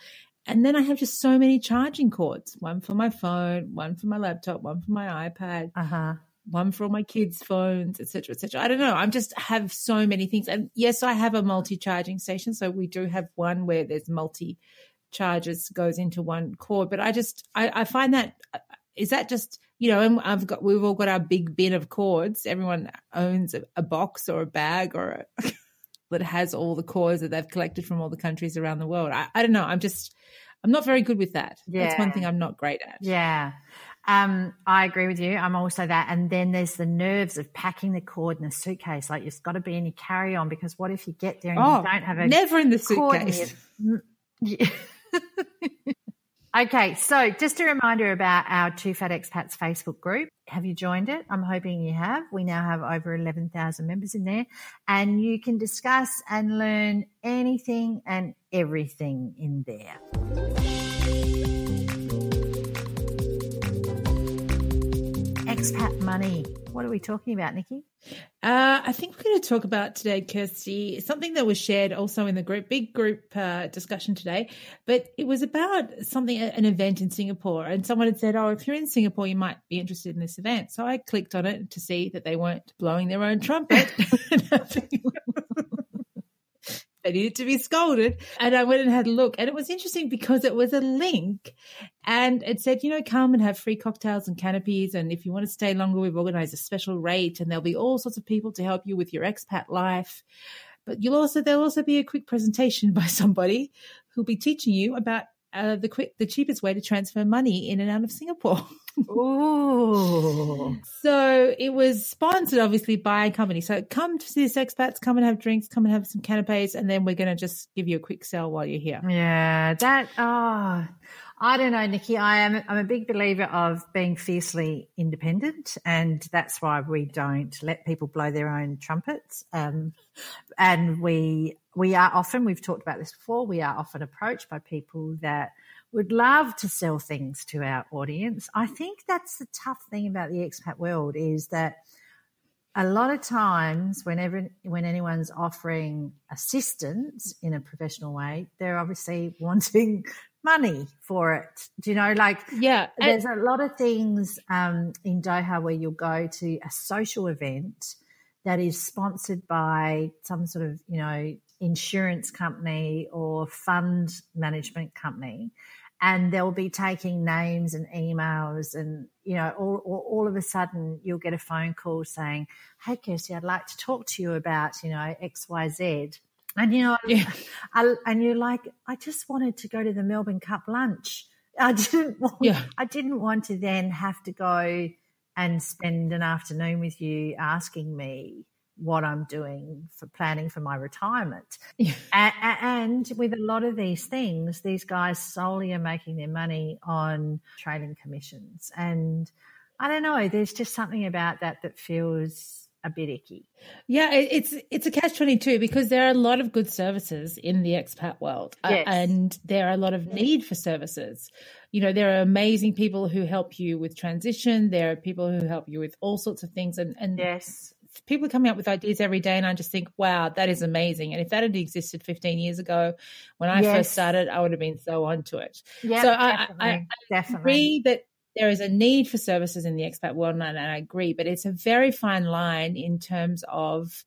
And then I have just so many charging cords, one for my phone, one for my laptop, one for my iPad, Uh-huh. one for all my kids' phones, et cetera, et cetera. I don't know. I'm just have so many things. And yes, I have a multi-charging station. So we do have one where there's multi charges goes into one cord. But I just, I, I find that, is that just, you know, and I've got, we've all got our big bin of cords. Everyone owns a, a box or a bag or a that has all the cords that they've collected from all the countries around the world. I, I don't know. I'm just, I'm not very good with that. Yeah. That's one thing I'm not great at. Yeah. Um, I agree with you. I'm also that. And then there's the nerves of packing the cord in a suitcase. Like it's got to be in your carry-on because what if you get there and oh, you don't have a never in the cord suitcase. in your, yeah. Okay, so just a reminder about our Two Fat Expats Facebook group. Have you joined it? I'm hoping you have. We now have over eleven thousand members in there, and you can discuss and learn anything and everything in there. Expat money. What are we talking about, Nikki? Uh, I think we're going to talk about today, Kirsty, something that was shared also in the group, big group uh, discussion today, but it was about something, an event in Singapore, and someone had said, oh, if you're in Singapore, you might be interested in this event. So I clicked on it to see that they weren't blowing their own trumpet. They needed to be scolded. And I went and had a look. And it was interesting because it was a link and it said, you know, come and have free cocktails and canopies. And if you want to stay longer, we've organized a special rate and there'll be all sorts of people to help you with your expat life. But you'll also, there'll also be a quick presentation by somebody who'll be teaching you about uh, the quick, the cheapest way to transfer money in and out of Singapore. Ooh. So it was sponsored obviously by a company. So come to see this expats, come and have drinks, come and have some canapes, and then we're going to just give you a quick sell while you're here. Yeah, that, oh, I don't know, Nikki. I am, I'm a big believer of being fiercely independent, and that's why we don't let people blow their own trumpets. Um, and we, we are often, we've talked about this before, we are often approached by people that would love to sell things to our audience. I think that's the tough thing about the expat world is that a lot of times whenever when anyone's offering assistance in a professional way, they're obviously wanting money for it. Do you know, like yeah, there's a lot of things um, in Doha where you'll go to a social event that is sponsored by some sort of, you know, insurance company or fund management company. And they'll be taking names and emails and, you know, all, all, all of a sudden you'll get a phone call saying, hey, Kirsty, I'd like to talk to you about, you know, X, Y, Z. And, you know, yeah. I, and you're like, I just wanted to go to the Melbourne Cup lunch. I didn't want, yeah. I didn't want to then have to go and spend an afternoon with you asking me what I'm doing for planning for my retirement. Yeah. And, and with a lot of these things, these guys solely are making their money on trading commissions. And I don't know, there's just something about that that feels a bit icky. Yeah, it's it's a catch twenty-two because there are a lot of good services in the expat world. Yes. Uh, and there are a lot of need for services. You know, there are amazing people who help you with transition. There are people who help you with all sorts of things. And, and yes. people are coming up with ideas every day and I just think, wow, that is amazing. And if that had existed fifteen years ago when I yes. first started, I would have been so onto it. Yeah, so definitely, I, I, I definitely. agree that there is a need for services in the expat world and I agree, but it's a very fine line in terms of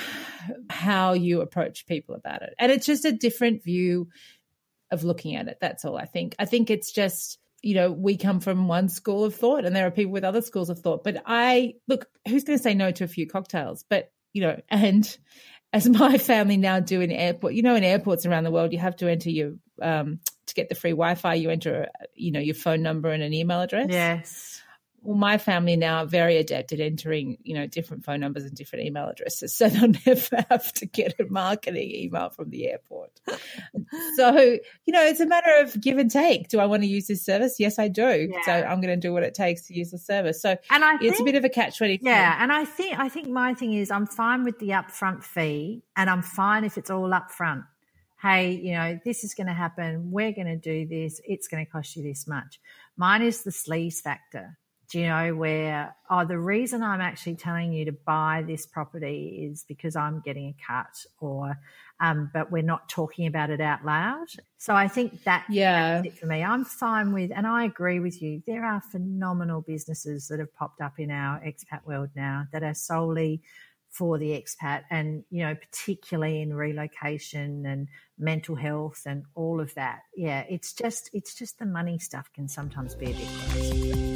how you approach people about it. And it's just a different view of looking at it. That's all I think. I think it's just, you know, we come from one school of thought and there are people with other schools of thought. But I, look, who's going to say no to a few cocktails? But, you know, and as my family now do in airport, you know, in airports around the world, you have to enter your, um, to get the free Wi-Fi, you enter, you know, your phone number and an email address. Yes. Well, my family now are very adept at entering, you know, different phone numbers and different email addresses, so they'll never have to get a marketing email from the airport. So, you know, it's a matter of give and take. Do I want to use this service? Yes, I do. Yeah. So I'm going to do what it takes to use the service. So and I it's think, a bit of a catch twenty-two. Yeah, and I think I think my thing is I'm fine with the upfront fee and I'm fine if it's all upfront. Hey, you know, this is going to happen. We're going to do this. It's going to cost you this much. Mine is the sleaze factor. Do you know, where, oh, the reason I'm actually telling you to buy this property is because I'm getting a cut, or, um, but we're not talking about it out loud. So I think that, yeah. that's it for me. I'm fine with, and I agree with you, there are phenomenal businesses that have popped up in our expat world now that are solely for the expat, and, you know, particularly in relocation and mental health and all of that. Yeah, it's just, it's just the money stuff can sometimes be a bit crazy.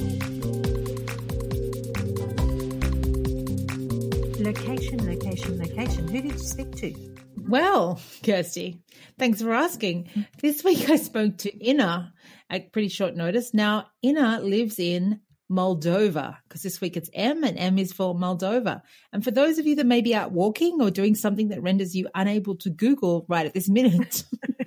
Location, location, location. Who did you speak to? Well, Kirsty, thanks for asking. This week I spoke to Inna at pretty short notice. Now, Inna lives in Moldova, because this week it's M, and M is for Moldova. And for those of you that may be out walking or doing something that renders you unable to Google right at this minute,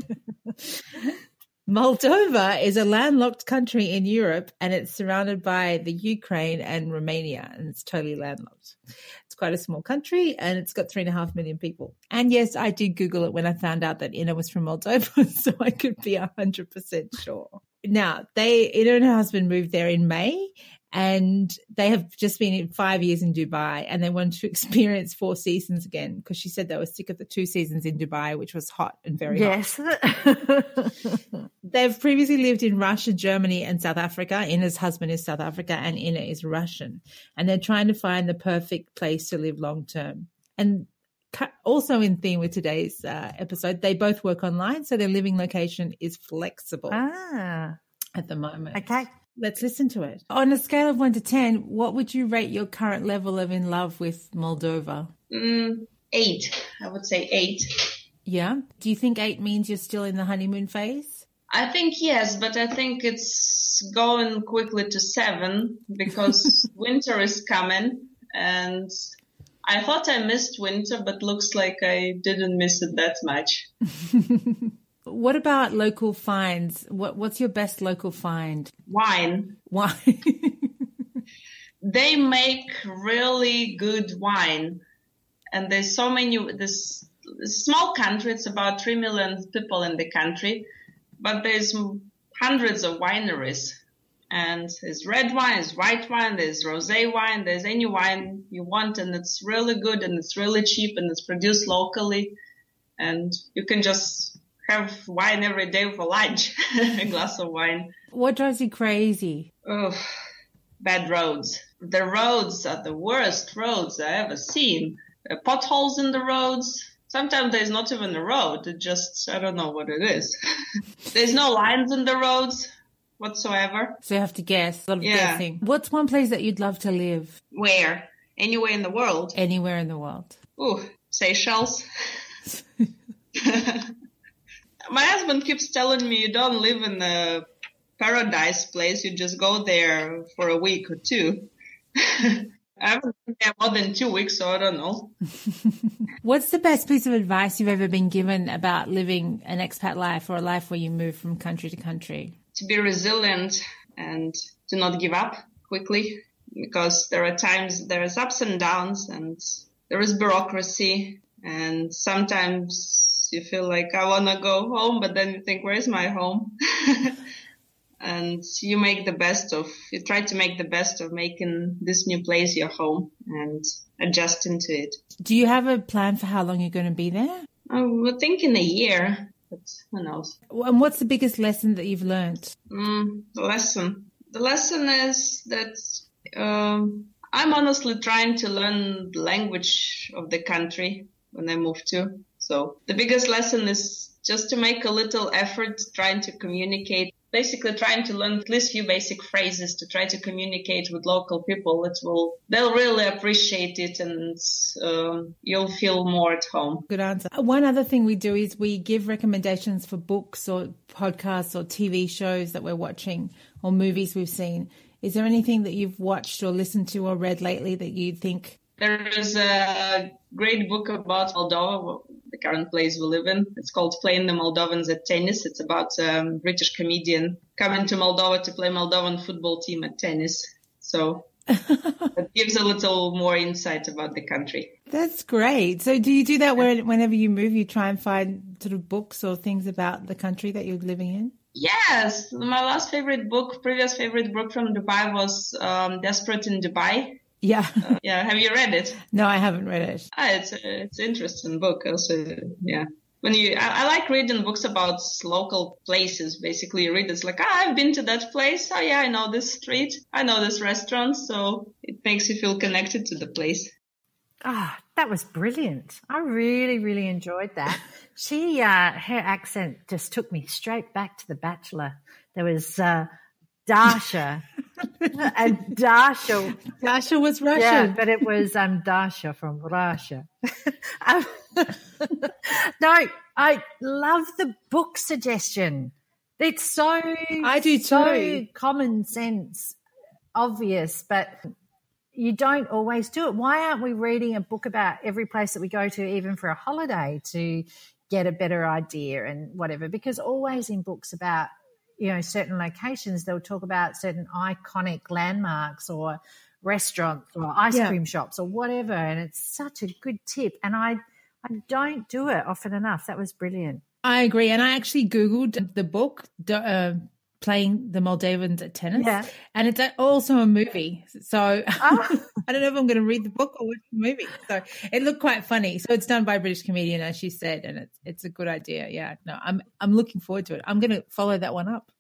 Moldova is a landlocked country in Europe, and it's surrounded by the Ukraine and Romania, and it's totally landlocked. It's quite a small country, and it's got three and a half million people. And yes, I did Google it when I found out that Inna was from Moldova, so I could be one hundred percent sure. Now, they, Inna and her husband moved there in May, and they have just been in five years in Dubai, and they wanted to experience four seasons again, because she said they were sick of the two seasons in Dubai, which was hot and very yes. hot. They've previously lived in Russia, Germany, and South Africa. Inna's husband is South Africa, and Inna is Russian. And they're trying to find the perfect place to live long term. And also in theme with today's uh, episode, they both work online, so their living location is flexible ah. at the moment. Okay. Let's listen to it. On a scale of one to ten, what would you rate your current level of in love with Moldova? Mm, eight. I would say eight. Yeah. Do you think eight means you're still in the honeymoon phase? I think yes, but I think it's going quickly to seven, because winter is coming, and I thought I missed winter, but looks like I didn't miss it that much. What about local finds? What What's your best local find? Wine. Wine. They make really good wine. And there's so many, this, this small country, it's about three million people in the country, but there's hundreds of wineries. And there's red wine, there's white wine, there's rosé wine, there's any wine you want, and it's really good, and it's really cheap, and it's produced locally. And you can just have wine every day for lunch, a glass of wine. What drives you crazy? Oh, bad roads. The roads are the worst roads I ever seen. There are potholes in the roads. Sometimes there's not even a road. It just, I don't know what it is. There's no lines in the roads whatsoever. So you have to guess. A lot of yeah. guessing. What's one place that you'd love to live? Where? Anywhere in the world? Anywhere in the world. Ooh, Seychelles. My husband keeps telling me you don't live in a paradise place. You just go there for a week or two. I haven't been there more than two weeks, so I don't know. What's the best piece of advice you've ever been given about living an expat life, or a life where you move from country to country? To be resilient and to not give up quickly, because there are times there is ups and downs, and there is bureaucracy, and sometimes you feel like I want to go home, but then you think, where's my home? And you make the best of, you try to make the best of making this new place your home and adjust into it. Do you have a plan for how long you're going to be there? I would think in a year, but who knows? And what's the biggest lesson that you've learned? Mm, the lesson. The lesson is that um, I'm honestly trying to learn the language of the country when I move to. So the biggest lesson is just to make a little effort trying to communicate, basically trying to learn at least a few basic phrases to try to communicate with local people. It will, they'll really appreciate it, and um, you'll feel more at home. Good answer. One other thing we do is we give recommendations for books or podcasts or T V shows that we're watching or movies we've seen. Is there anything that you've watched or listened to or read lately that you think? There is a great book about Moldova, the current place we live in. It's called Playing the Moldovans at Tennis. It's about a um, British comedian coming to Moldova to play Moldovan football team at tennis. So it gives a little more insight about the country. That's great. So do you do that where, whenever you move, you try and find sort of books or things about the country that you're living in? Yes, my last favorite book, previous favorite book from Dubai was um, Desperate in Dubai. Yeah. Uh, yeah, have you read it? No, I haven't read it. Ah, it's a, it's an interesting book. Also, yeah. When you, I, I like reading books about local places. Basically, you read it's like, ah, I've been to that place. Oh yeah, I know this street. I know this restaurant. So it makes you feel connected to the place. Ah, oh, that was brilliant. I really, really enjoyed that. She, uh, her accent just took me straight back to The Bachelor. There was uh, Dasha, and Dasha. Dasha was Russian. Yeah, but it was um, Dasha from Russia. um, no, I love the book suggestion. It's so I do too. So common sense, obvious, but you don't always do it. Why aren't we reading a book about every place that we go to, even for a holiday, to get a better idea and whatever? Because always in books about, you know, certain locations, they'll talk about certain iconic landmarks or restaurants or ice Yeah. cream shops or whatever, and it's such a good tip. And I, I don't do it often enough. That was brilliant. I agree. And I actually Googled the book, uh, Playing the Moldavans at Tennis, Yeah. and it's also a movie. So Oh. I don't know if I'm going to read the book or watch the movie. So it looked quite funny. So it's done by a British comedian, as she said, and it's it's a good idea. Yeah, no, I'm I'm looking forward to it. I'm going to follow that one up.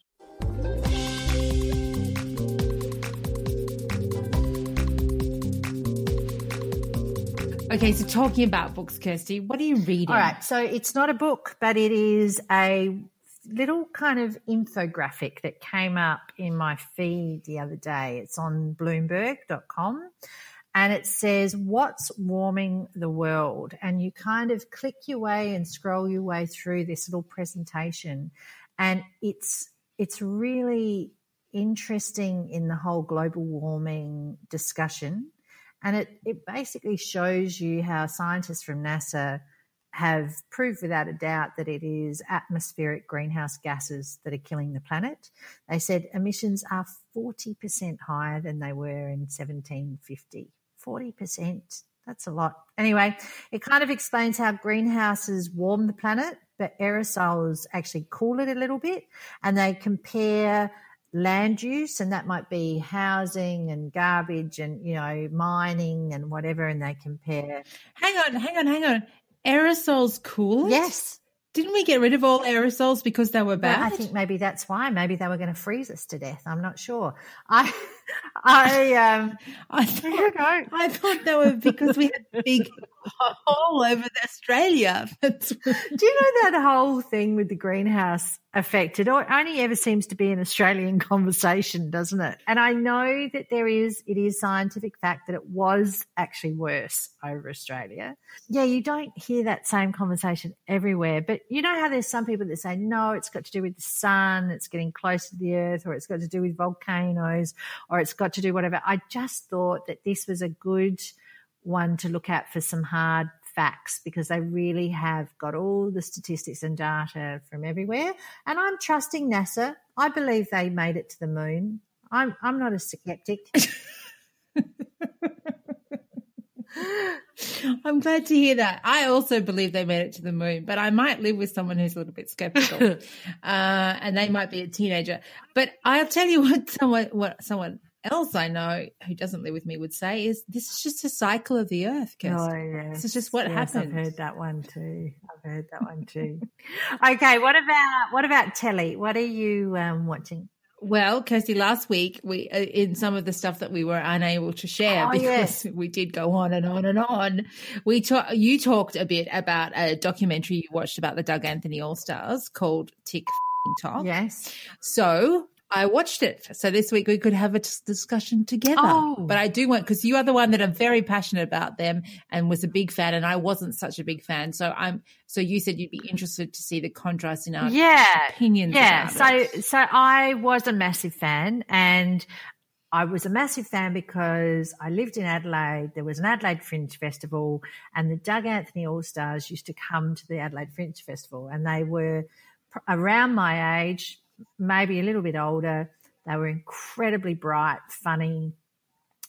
Okay, so talking about books, Kirsty, what are you reading? All right, so it's not a book, but it is a little kind of infographic that came up in my feed the other day. It's on bloomberg dot com, and it says, "What's warming the world?" And you kind of click your way and scroll your way through this little presentation, and it's it's really interesting in the whole global warming discussion. And it, it basically shows you how scientists from NASA have proved without a doubt that it is atmospheric greenhouse gases that are killing the planet. They said emissions are forty percent higher than they were in seventeen fifty. forty percent, that's a lot. Anyway, it kind of explains how greenhouses warm the planet, but aerosols actually cool it a little bit. And they compare land use, and that might be housing and garbage and, you know, mining and whatever, and they compare. Hang on, hang on, hang on. Aerosols cool it? Yes. Didn't we get rid of all aerosols because they were bad? Well, I think maybe that's why. Maybe they were going to freeze us to death. I'm not sure. I, I, um, I thought, I thought they were because we had a big hole over Australia. That's do you know that whole thing with the greenhouse effect? It only ever seems to be an Australian conversation, doesn't it? And I know that there is, it is scientific fact that it was actually worse over Australia. Yeah, you don't hear that same conversation everywhere, but you know how there's some people that say, no, it's got to do with the sun, it's getting closer to the earth, or it's got to do with volcanoes, or it's got to do whatever. I just thought that this was a good one to look at for some hard facts, because they really have got all the statistics and data from everywhere. And I'm trusting NASA. I believe they made it to the moon. I'm I'm not a skeptic. I'm glad to hear that. I also believe they made it to the moon, but I might live with someone who's a little bit skeptical, uh, and they might be a teenager. But I'll tell you what someone what someone else I know who doesn't live with me would say is this is just a cycle of the earth, Kirsten. Oh, yes. This is just what yes, happens. I've heard that one too. I've heard that one too. Okay, what about what about telly? What are you um, watching? Well, Kirsty, last week we uh, in some of the stuff that we were unable to share oh, because yes. we did go on and on and on. We ta- you talked a bit about a documentary you watched about the Doug Anthony All Stars called Tick Tock. Yes. So I watched it. So this week we could have a t- discussion together. Oh. But I do want, because you are the one that are very passionate about them and was a big fan, and I wasn't such a big fan. So I'm. So you said you'd be interested to see the contrast in our yeah. opinions. Yeah. About so it. so I was a massive fan, and I was a massive fan because I lived in Adelaide. There was an Adelaide Fringe Festival, and the Doug Anthony All Stars used to come to the Adelaide Fringe Festival, and they were around my age, maybe a little bit older. They were incredibly bright, funny,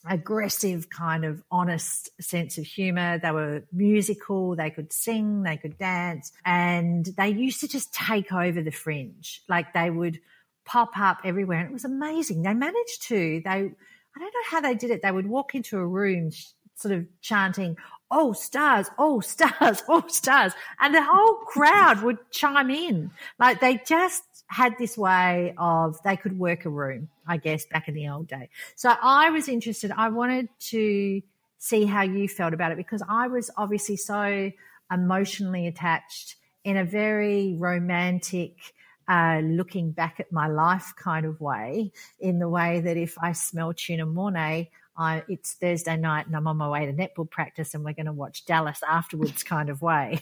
aggressive kind of honest sense of humor. They were musical, they could sing, they could dance, and they used to just take over the Fringe. Like they would pop up everywhere, and it was amazing. They managed to, they, I don't know how they did it. They would walk into a room sort of chanting, "Oh, stars, oh, stars, oh, stars." And the whole crowd would chime in. Like they just had this way of, they could work a room, I guess, back in the old day. So I was interested. I wanted to see how you felt about it, because I was obviously so emotionally attached in a very romantic, uh, looking back at my life kind of way, in the way that if I smell tuna mornay, I, it's Thursday night and I'm on my way to netball practice and we're going to watch Dallas afterwards kind of way.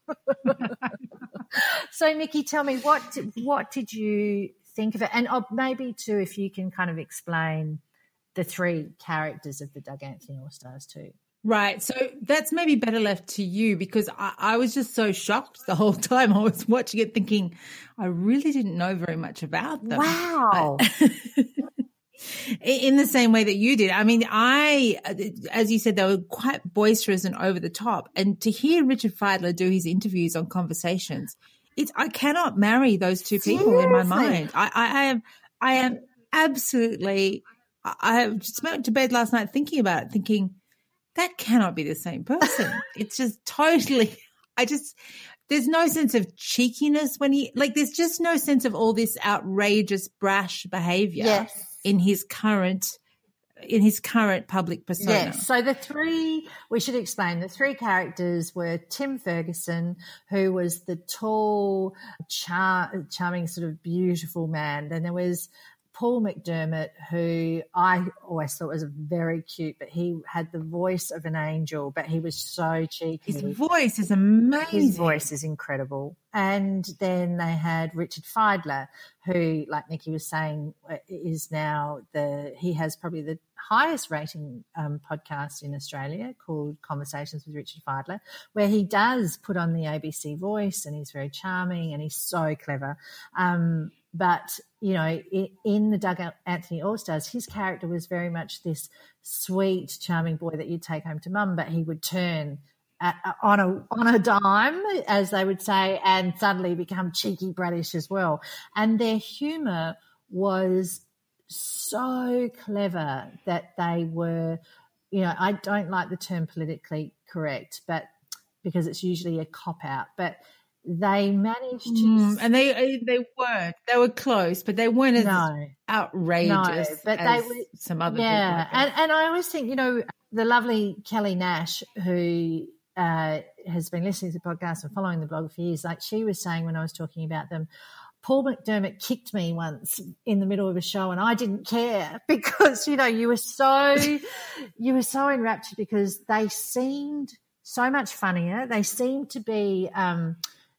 So, Nikki, tell me, what what did you think of it? And oh, maybe, too, if you can kind of explain the three characters of the Doug Anthony All-Stars too. Right. So that's maybe better left to you, because I, I was just so shocked the whole time I was watching it, thinking I really didn't know very much about them. Wow. In the same way that you did. I mean, I, as you said, they were quite boisterous and over the top. And to hear Richard Fidler do his interviews on Conversations, it's, I cannot marry those two people Seriously? in my mind. I, I, I am, I am absolutely, I just went to bed last night thinking about it, thinking that cannot be the same person. It's just totally, I just, there's no sense of cheekiness when he, like, there's just no sense of all this outrageous, brash behavior. Yes. in his current in his current public persona. Yes. So the three, we should explain, the three characters were Tim Ferguson, who was the tall, char- charming, sort of beautiful man. Then there was Paul McDermott, who I always thought was very cute, but he had the voice of an angel, but he was so cheeky. His voice is amazing. His voice is incredible. And then they had Richard Fidler, who, like Nikki was saying, is now the, he has probably the highest rating um, podcast in Australia called Conversations with Richard Fidler, where he does put on the A B C voice, and he's very charming and he's so clever. Um, But, you know, in the Doug Anthony All-Stars, his character was very much this sweet, charming boy that you'd take home to mum, but he would turn at, on a on a dime, as they would say, and suddenly become cheeky, brattish as well. And their humour was so clever that they were, you know, I don't like the term politically correct, but because it's usually a cop-out, but they managed to, mm, and they they weren't. They were close, but they weren't as no, outrageous. No, but as they were some other yeah. people. And and I always think, you know, the lovely Kelly Nash, who uh, has been listening to the podcast and following the blog for years, like she was saying when I was talking about them, Paul McDermott kicked me once in the middle of a show, and I didn't care because, you know, you were so you were so enraptured because they seemed so much funnier. They seemed to be um,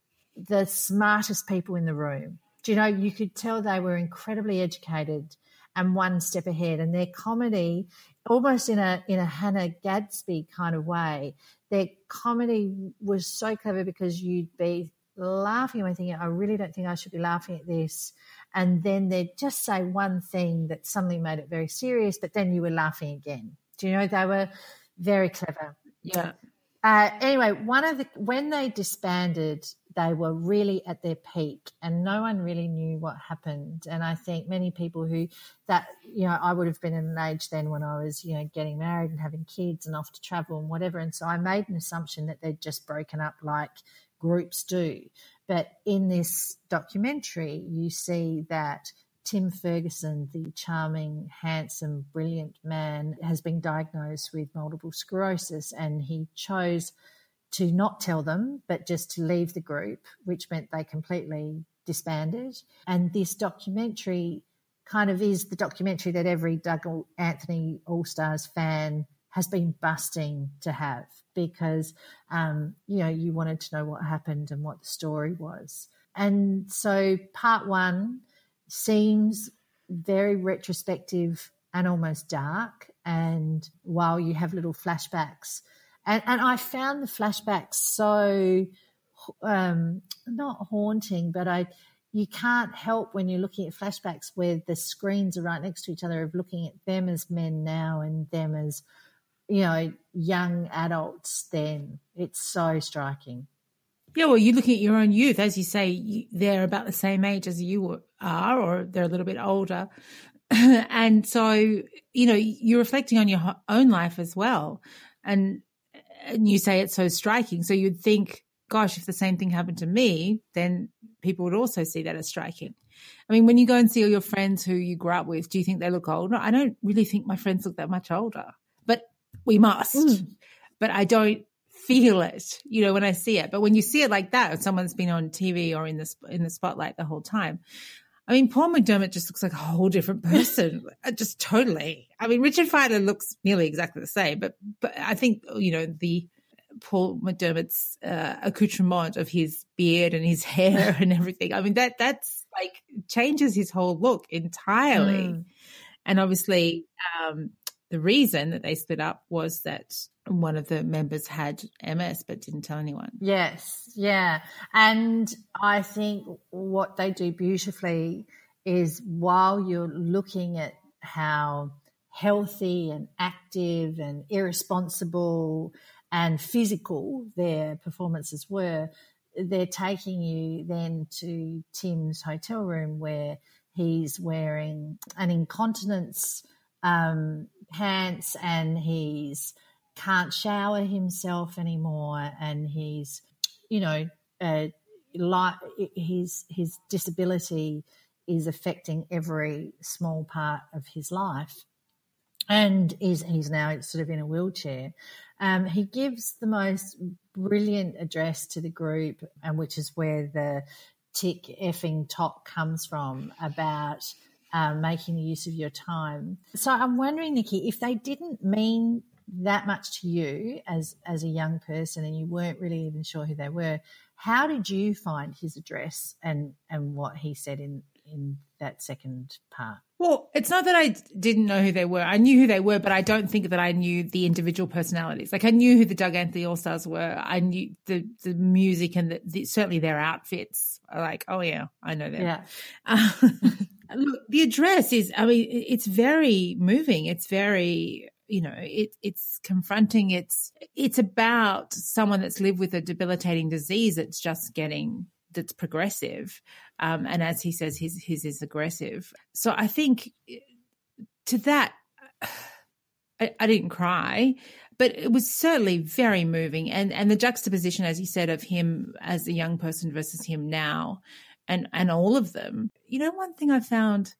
the smartest people in the room. Do you know, you could tell they were incredibly educated and one step ahead, and their comedy, almost in a in a Hannah Gadsby kind of way, their comedy was so clever because you'd be laughing and thinking, I really don't think I should be laughing at this, and then they'd just say one thing that suddenly made it very serious, but then you were laughing again. Do you know, they were very clever. Yeah. Uh, anyway, one of the when they disbanded, they were really at their peak, and no one really knew what happened. And I think many people who that you know I would have been in an age then when I was you know getting married and having kids and off to travel and whatever, and so I made an assumption that they'd just broken up like groups do. But in this documentary, you see that Tim Ferguson, the charming, handsome, brilliant man, has been diagnosed with multiple sclerosis, and he chose to not tell them, but just to leave the group, which meant they completely disbanded. And this documentary kind of is the documentary that every Doug Anthony All-Stars fan has been busting to have because, um, you know, you wanted to know what happened and what the story was. And so part one seems very retrospective and almost dark, and while you have little flashbacks, and, and I found the flashbacks so um, not haunting, but I you can't help when you're looking at flashbacks where the screens are right next to each other of looking at them as men now and them as, you know, young adults then. It's so striking. Yeah, well, you're looking at your own youth. As you say, you, they're about the same age as you are, or they're a little bit older. And so, you know, you're reflecting on your own life as well. And, and you say it's so striking. So you'd think, gosh, if the same thing happened to me, then people would also see that as striking. I mean, when you go and see all your friends who you grew up with, do you think they look older? I don't really think my friends look that much older, but we must. Mm. But I don't feel it, you know, when I see it. But when you see it like that, if someone's been on T V or in the, in the spotlight the whole time, I mean, Paul McDermott just looks like a whole different person, just totally. I mean, Richard Fidler looks nearly exactly the same, but but I think, you know, the Paul McDermott's uh, accoutrement of his beard and his hair and everything, I mean, that that's like changes his whole look entirely. Mm. And obviously um, the reason that they split up was that one of the members had M S but didn't tell anyone. Yes, yeah. And I think what they do beautifully is while you're looking at how healthy and active and irresponsible and physical their performances were, they're taking you then to Tim's hotel room where he's wearing an incontinence um, pants and he's can't shower himself anymore, and he's, you know, uh, like his his disability is affecting every small part of his life, and he's he's now sort of in a wheelchair. Um, he gives the most brilliant address to the group, and which is where the tick effing tock comes from about um, making use of your time. So I'm wondering, Nikki, if they didn't mean that much to you as as a young person and you weren't really even sure who they were, how did you find his address and and what he said in in that second part? Well, it's not that I didn't know who they were. I knew who they were, but I don't think that I knew the individual personalities. Like I knew who the Doug Anthony All-Stars were. I knew the the music and the, the, certainly their outfits. Are like, oh yeah, I know them. Yeah. Uh, look, the address is, I mean, it's very moving. It's very, you know, it, it's confronting. It's it's about someone that's lived with a debilitating disease that's just getting, that's progressive. Um, and as he says, his, his is aggressive. So I think to that, I, I didn't cry, but it was certainly very moving. And, and the juxtaposition, as you said, of him as a young person versus him now and, and all of them. You know, one thing I found,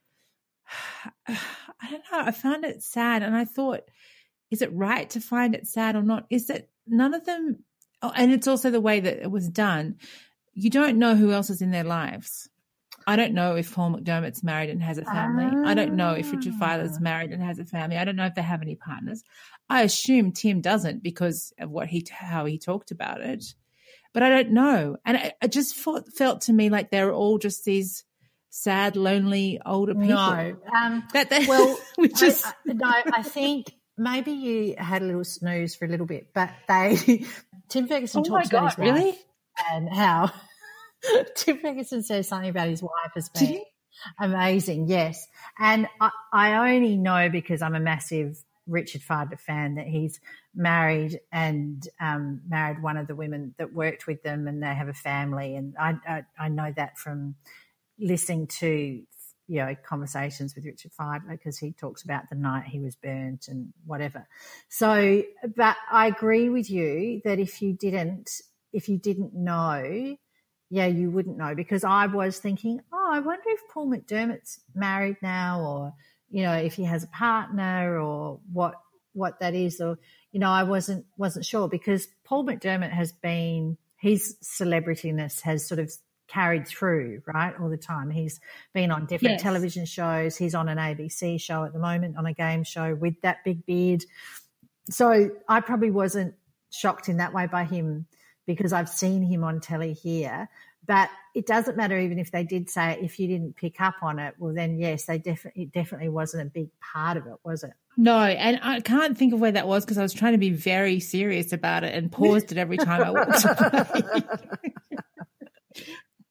I don't know, I found it sad, and I thought, is it right to find it sad or not? Is that none of them, oh, and it's also the way that it was done, you don't know who else is in their lives. I don't know if Paul McDermott's married and has a family. Ah. I don't know if Richard Fidler's married and has a family. I don't know if they have any partners. I assume Tim doesn't because of what he how he talked about it, but I don't know. And it, it just felt, felt to me like they were all just these sad, lonely, older people. No. Um, that, that, well, which is... I, I, no, I think maybe you had a little snooze for a little bit, but they, Tim Ferguson oh talks God, about his really? wife and how Tim Ferguson says something about his wife as being amazing, yes. And I, I only know because I'm a massive Richard Fidler fan that he's married and um, married one of the women that worked with them, and they have a family. And I, I, I know that from listening to, you know, conversations with Richard Fidler, because he talks about the night he was burnt and whatever. So, but I agree with you that if you didn't, if you didn't know, yeah, you wouldn't know, because I was thinking, oh, I wonder if Paul McDermott's married now, or, you know, if he has a partner, or what what that is, or, you know, I wasn't wasn't sure, because Paul McDermott has been, his celebrityness has sort of carried through, right, all the time. He's been on different yes. television shows. He's on an A B C show at the moment, on a game show with that big beard. So I probably wasn't shocked in that way by him, because I've seen him on telly here. But it doesn't matter even if they did say it, if you didn't pick up on it, well then, yes, they definitely, it definitely wasn't a big part of it, was it? No, and I can't think of where that was, because I was trying to be very serious about it and paused it every time I walked away.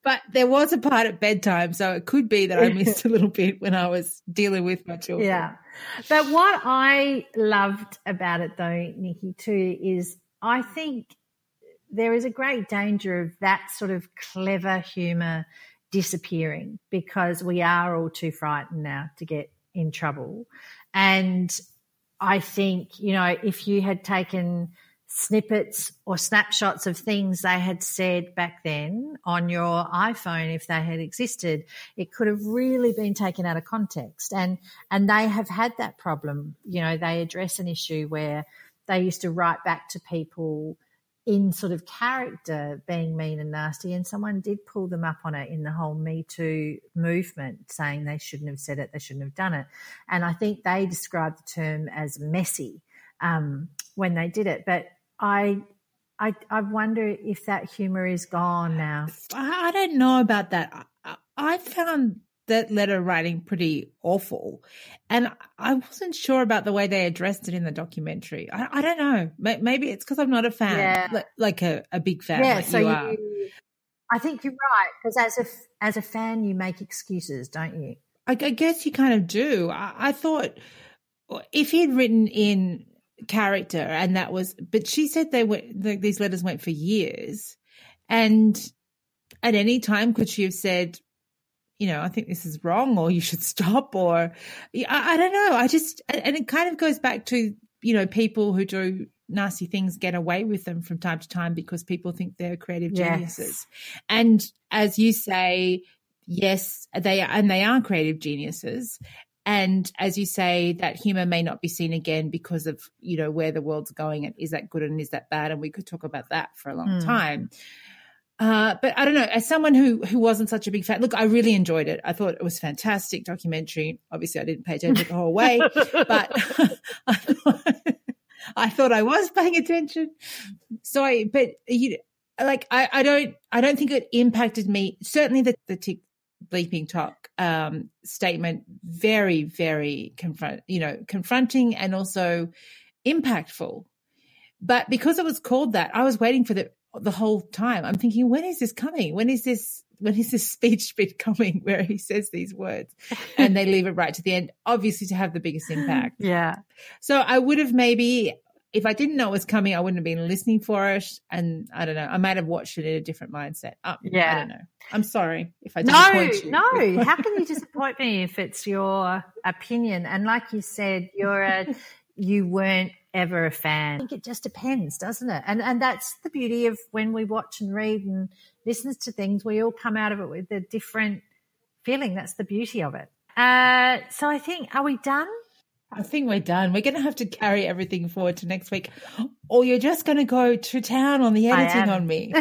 But there was a part at bedtime, so it could be that I missed a little bit when I was dealing with my children. Yeah. But what I loved about it though, Nikki, too, is I think there is a great danger of that sort of clever humour disappearing because we are all too frightened now to get in trouble. And I think, you know, if you had taken snippets or snapshots of things they had said back then on your iPhone, if they had existed, it could have really been taken out of context. And and they have had that problem. You know, they address an issue where they used to write back to people in sort of character being mean and nasty, and someone did pull them up on it in the whole Me Too movement, saying they shouldn't have said it, they shouldn't have done it. And I think they described the term as messy um, when they did it. But I, I, I wonder if that humour is gone now. I don't know about that. I, I found that letter writing pretty awful, and I wasn't sure about the way they addressed it in the documentary. I, I don't know. Maybe it's because I'm not a fan, yeah. like, like a, a big fan. Yeah, like so you you, are. I think you're right, because as a as a fan, you make excuses, don't you? I, I guess you kind of do. I, I thought if he'd written in character, and that was, but she said they went. The, these letters went for years, and at any time could she have said, you know, I think this is wrong, or you should stop, or I, I don't know. I just, and it kind of goes back to, you know, people who do nasty things get away with them from time to time because people think they're creative yes. geniuses. And as you say, yes, they are, and they are creative geniuses. And as you say, that humor may not be seen again because of, you know, where the world's going and is that good and is that bad? And we could talk about that for a long mm. time. Uh, but I don't know, as someone who who wasn't such a big fan, look, I really enjoyed it. I thought it was a fantastic documentary. Obviously, I didn't pay attention the whole way, but I, thought, I thought I was paying attention. So I, but you, like, I, I don't, I don't think it impacted me. Certainly, the the tick bleeping talk um, statement, very, very confront, you know, confronting and also impactful. But because it was called that, I was waiting for the. the whole time. I'm thinking, when is this coming? When is this, when is this speech bit coming where he says these words? And they leave it right to the end, obviously to have the biggest impact. Yeah. So I would have maybe, if I didn't know it was coming, I wouldn't have been listening for it. And I don't know, I might have watched it in a different mindset. Oh, yeah. I don't know. I'm sorry if I disappoint you. No, no. How can you disappoint me if it's your opinion? And like you said, you're a, you weren't ever a fan. I think it just depends, doesn't it? And and that's the beauty of when we watch and read and listen to things, we all come out of it with a different feeling. That's the beauty of it. Uh, so I think, are we done? I think we're done. We're going to have to carry everything forward to next week, or you're just going to go to town on the editing on me.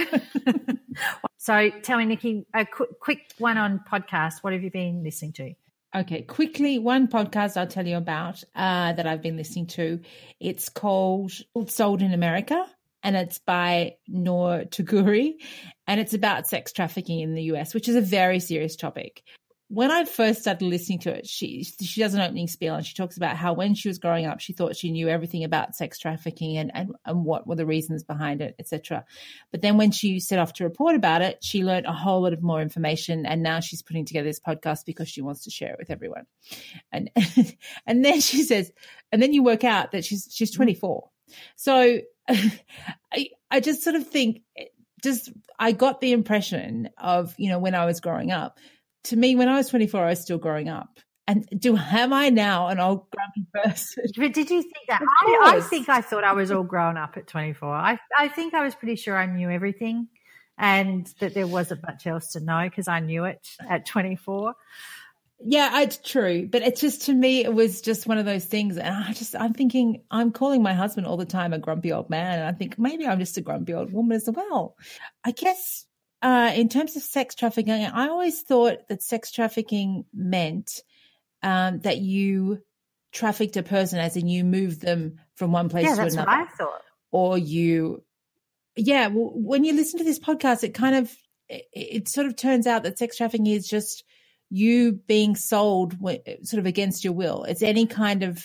So tell me, Nikki, a quick, quick one on podcast. What have you been listening to? Okay, quickly, one podcast I'll tell you about uh, that I've been listening to. It's called Sold in America, and it's by Noor Taguri, and it's about sex trafficking in the U S, which is a very serious topic. When I first started listening to it, she she does an opening spiel, and she talks about how when she was growing up, she thought she knew everything about sex trafficking and, and, and what were the reasons behind it, et cetera. But then when she set off to report about it, she learned a whole lot of more information, and now she's putting together this podcast because she wants to share it with everyone. And and then she says, and then you work out that she's she's twenty-four. So I I just sort of think, just I got the impression of, you know, when I was growing up. To me, when I was twenty-four, I was still growing up. And do am I now an old grumpy person? But did you think that? I, I think I thought I was all grown up at twenty-four. I, I think I was pretty sure I knew everything and that there wasn't much else to know because I knew it at twenty-four. Yeah, it's true. But it's just, to me, it was just one of those things. And I just, I'm thinking, I'm calling my husband all the time a grumpy old man. And I think maybe I'm just a grumpy old woman as well. I guess uh, in terms of sex trafficking, I always thought that sex trafficking meant um, that you trafficked a person, as in you moved them from one place yeah, to that's another. What I thought. Or you, yeah, well, when you listen to this podcast, it kind of, it, it sort of turns out that sex trafficking is just you being sold sort of against your will. It's any kind of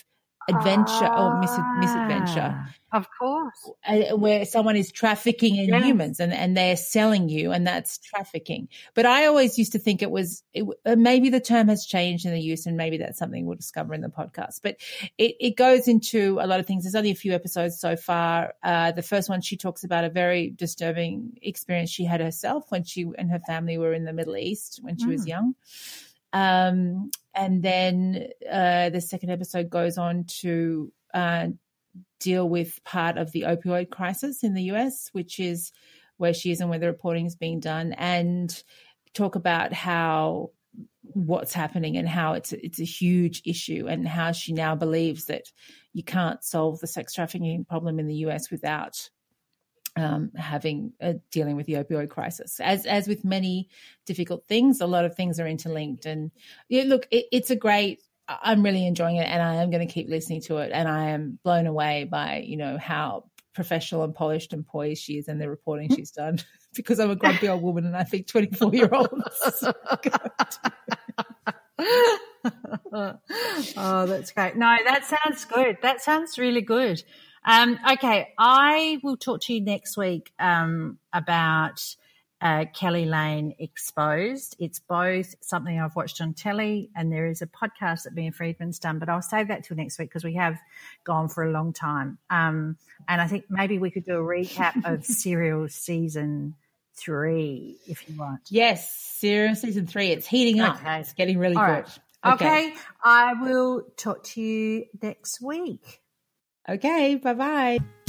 adventure ah, or mis- misadventure. Of course. Uh, where someone is trafficking in yes. humans and, and they're selling you, and that's trafficking. But I always used to think it was, it, maybe the term has changed in the use, and maybe that's something we'll discover in the podcast. But it, it goes into a lot of things. There's only a few episodes so far. Uh, the first one, she talks about a very disturbing experience she had herself when she and her family were in the Middle East when she mm. was young. Um, and then uh, the second episode goes on to uh, deal with part of the opioid crisis in the U S, which is where she is and where the reporting is being done, and talk about how what's happening and how it's it's a huge issue, and how she now believes that you can't solve the sex trafficking problem in the U S without um, having uh, dealing with the opioid crisis. As as with many difficult things, a lot of things are interlinked. And yeah, look, it, it's a great. I'm really enjoying it, and I am going to keep listening to it. And I am blown away by, you know, how professional and polished and poised she is and the reporting she's done, because I'm a grumpy old woman and I think twenty-four-year-olds. Oh, that's great. No, that sounds good. That sounds really good. Um, okay, I will talk to you next week um, about Uh, Kelly Lane Exposed. It's both something I've watched on telly, and there is a podcast that Mia Friedman's done, but I'll save that till next week because we have gone for a long time. Um, and I think maybe we could do a recap of Serial season three if you want. Yes, Serial season three. It's heating up. Okay. It's getting really All good. Right. Okay. okay, I will talk to you next week. Okay, bye-bye.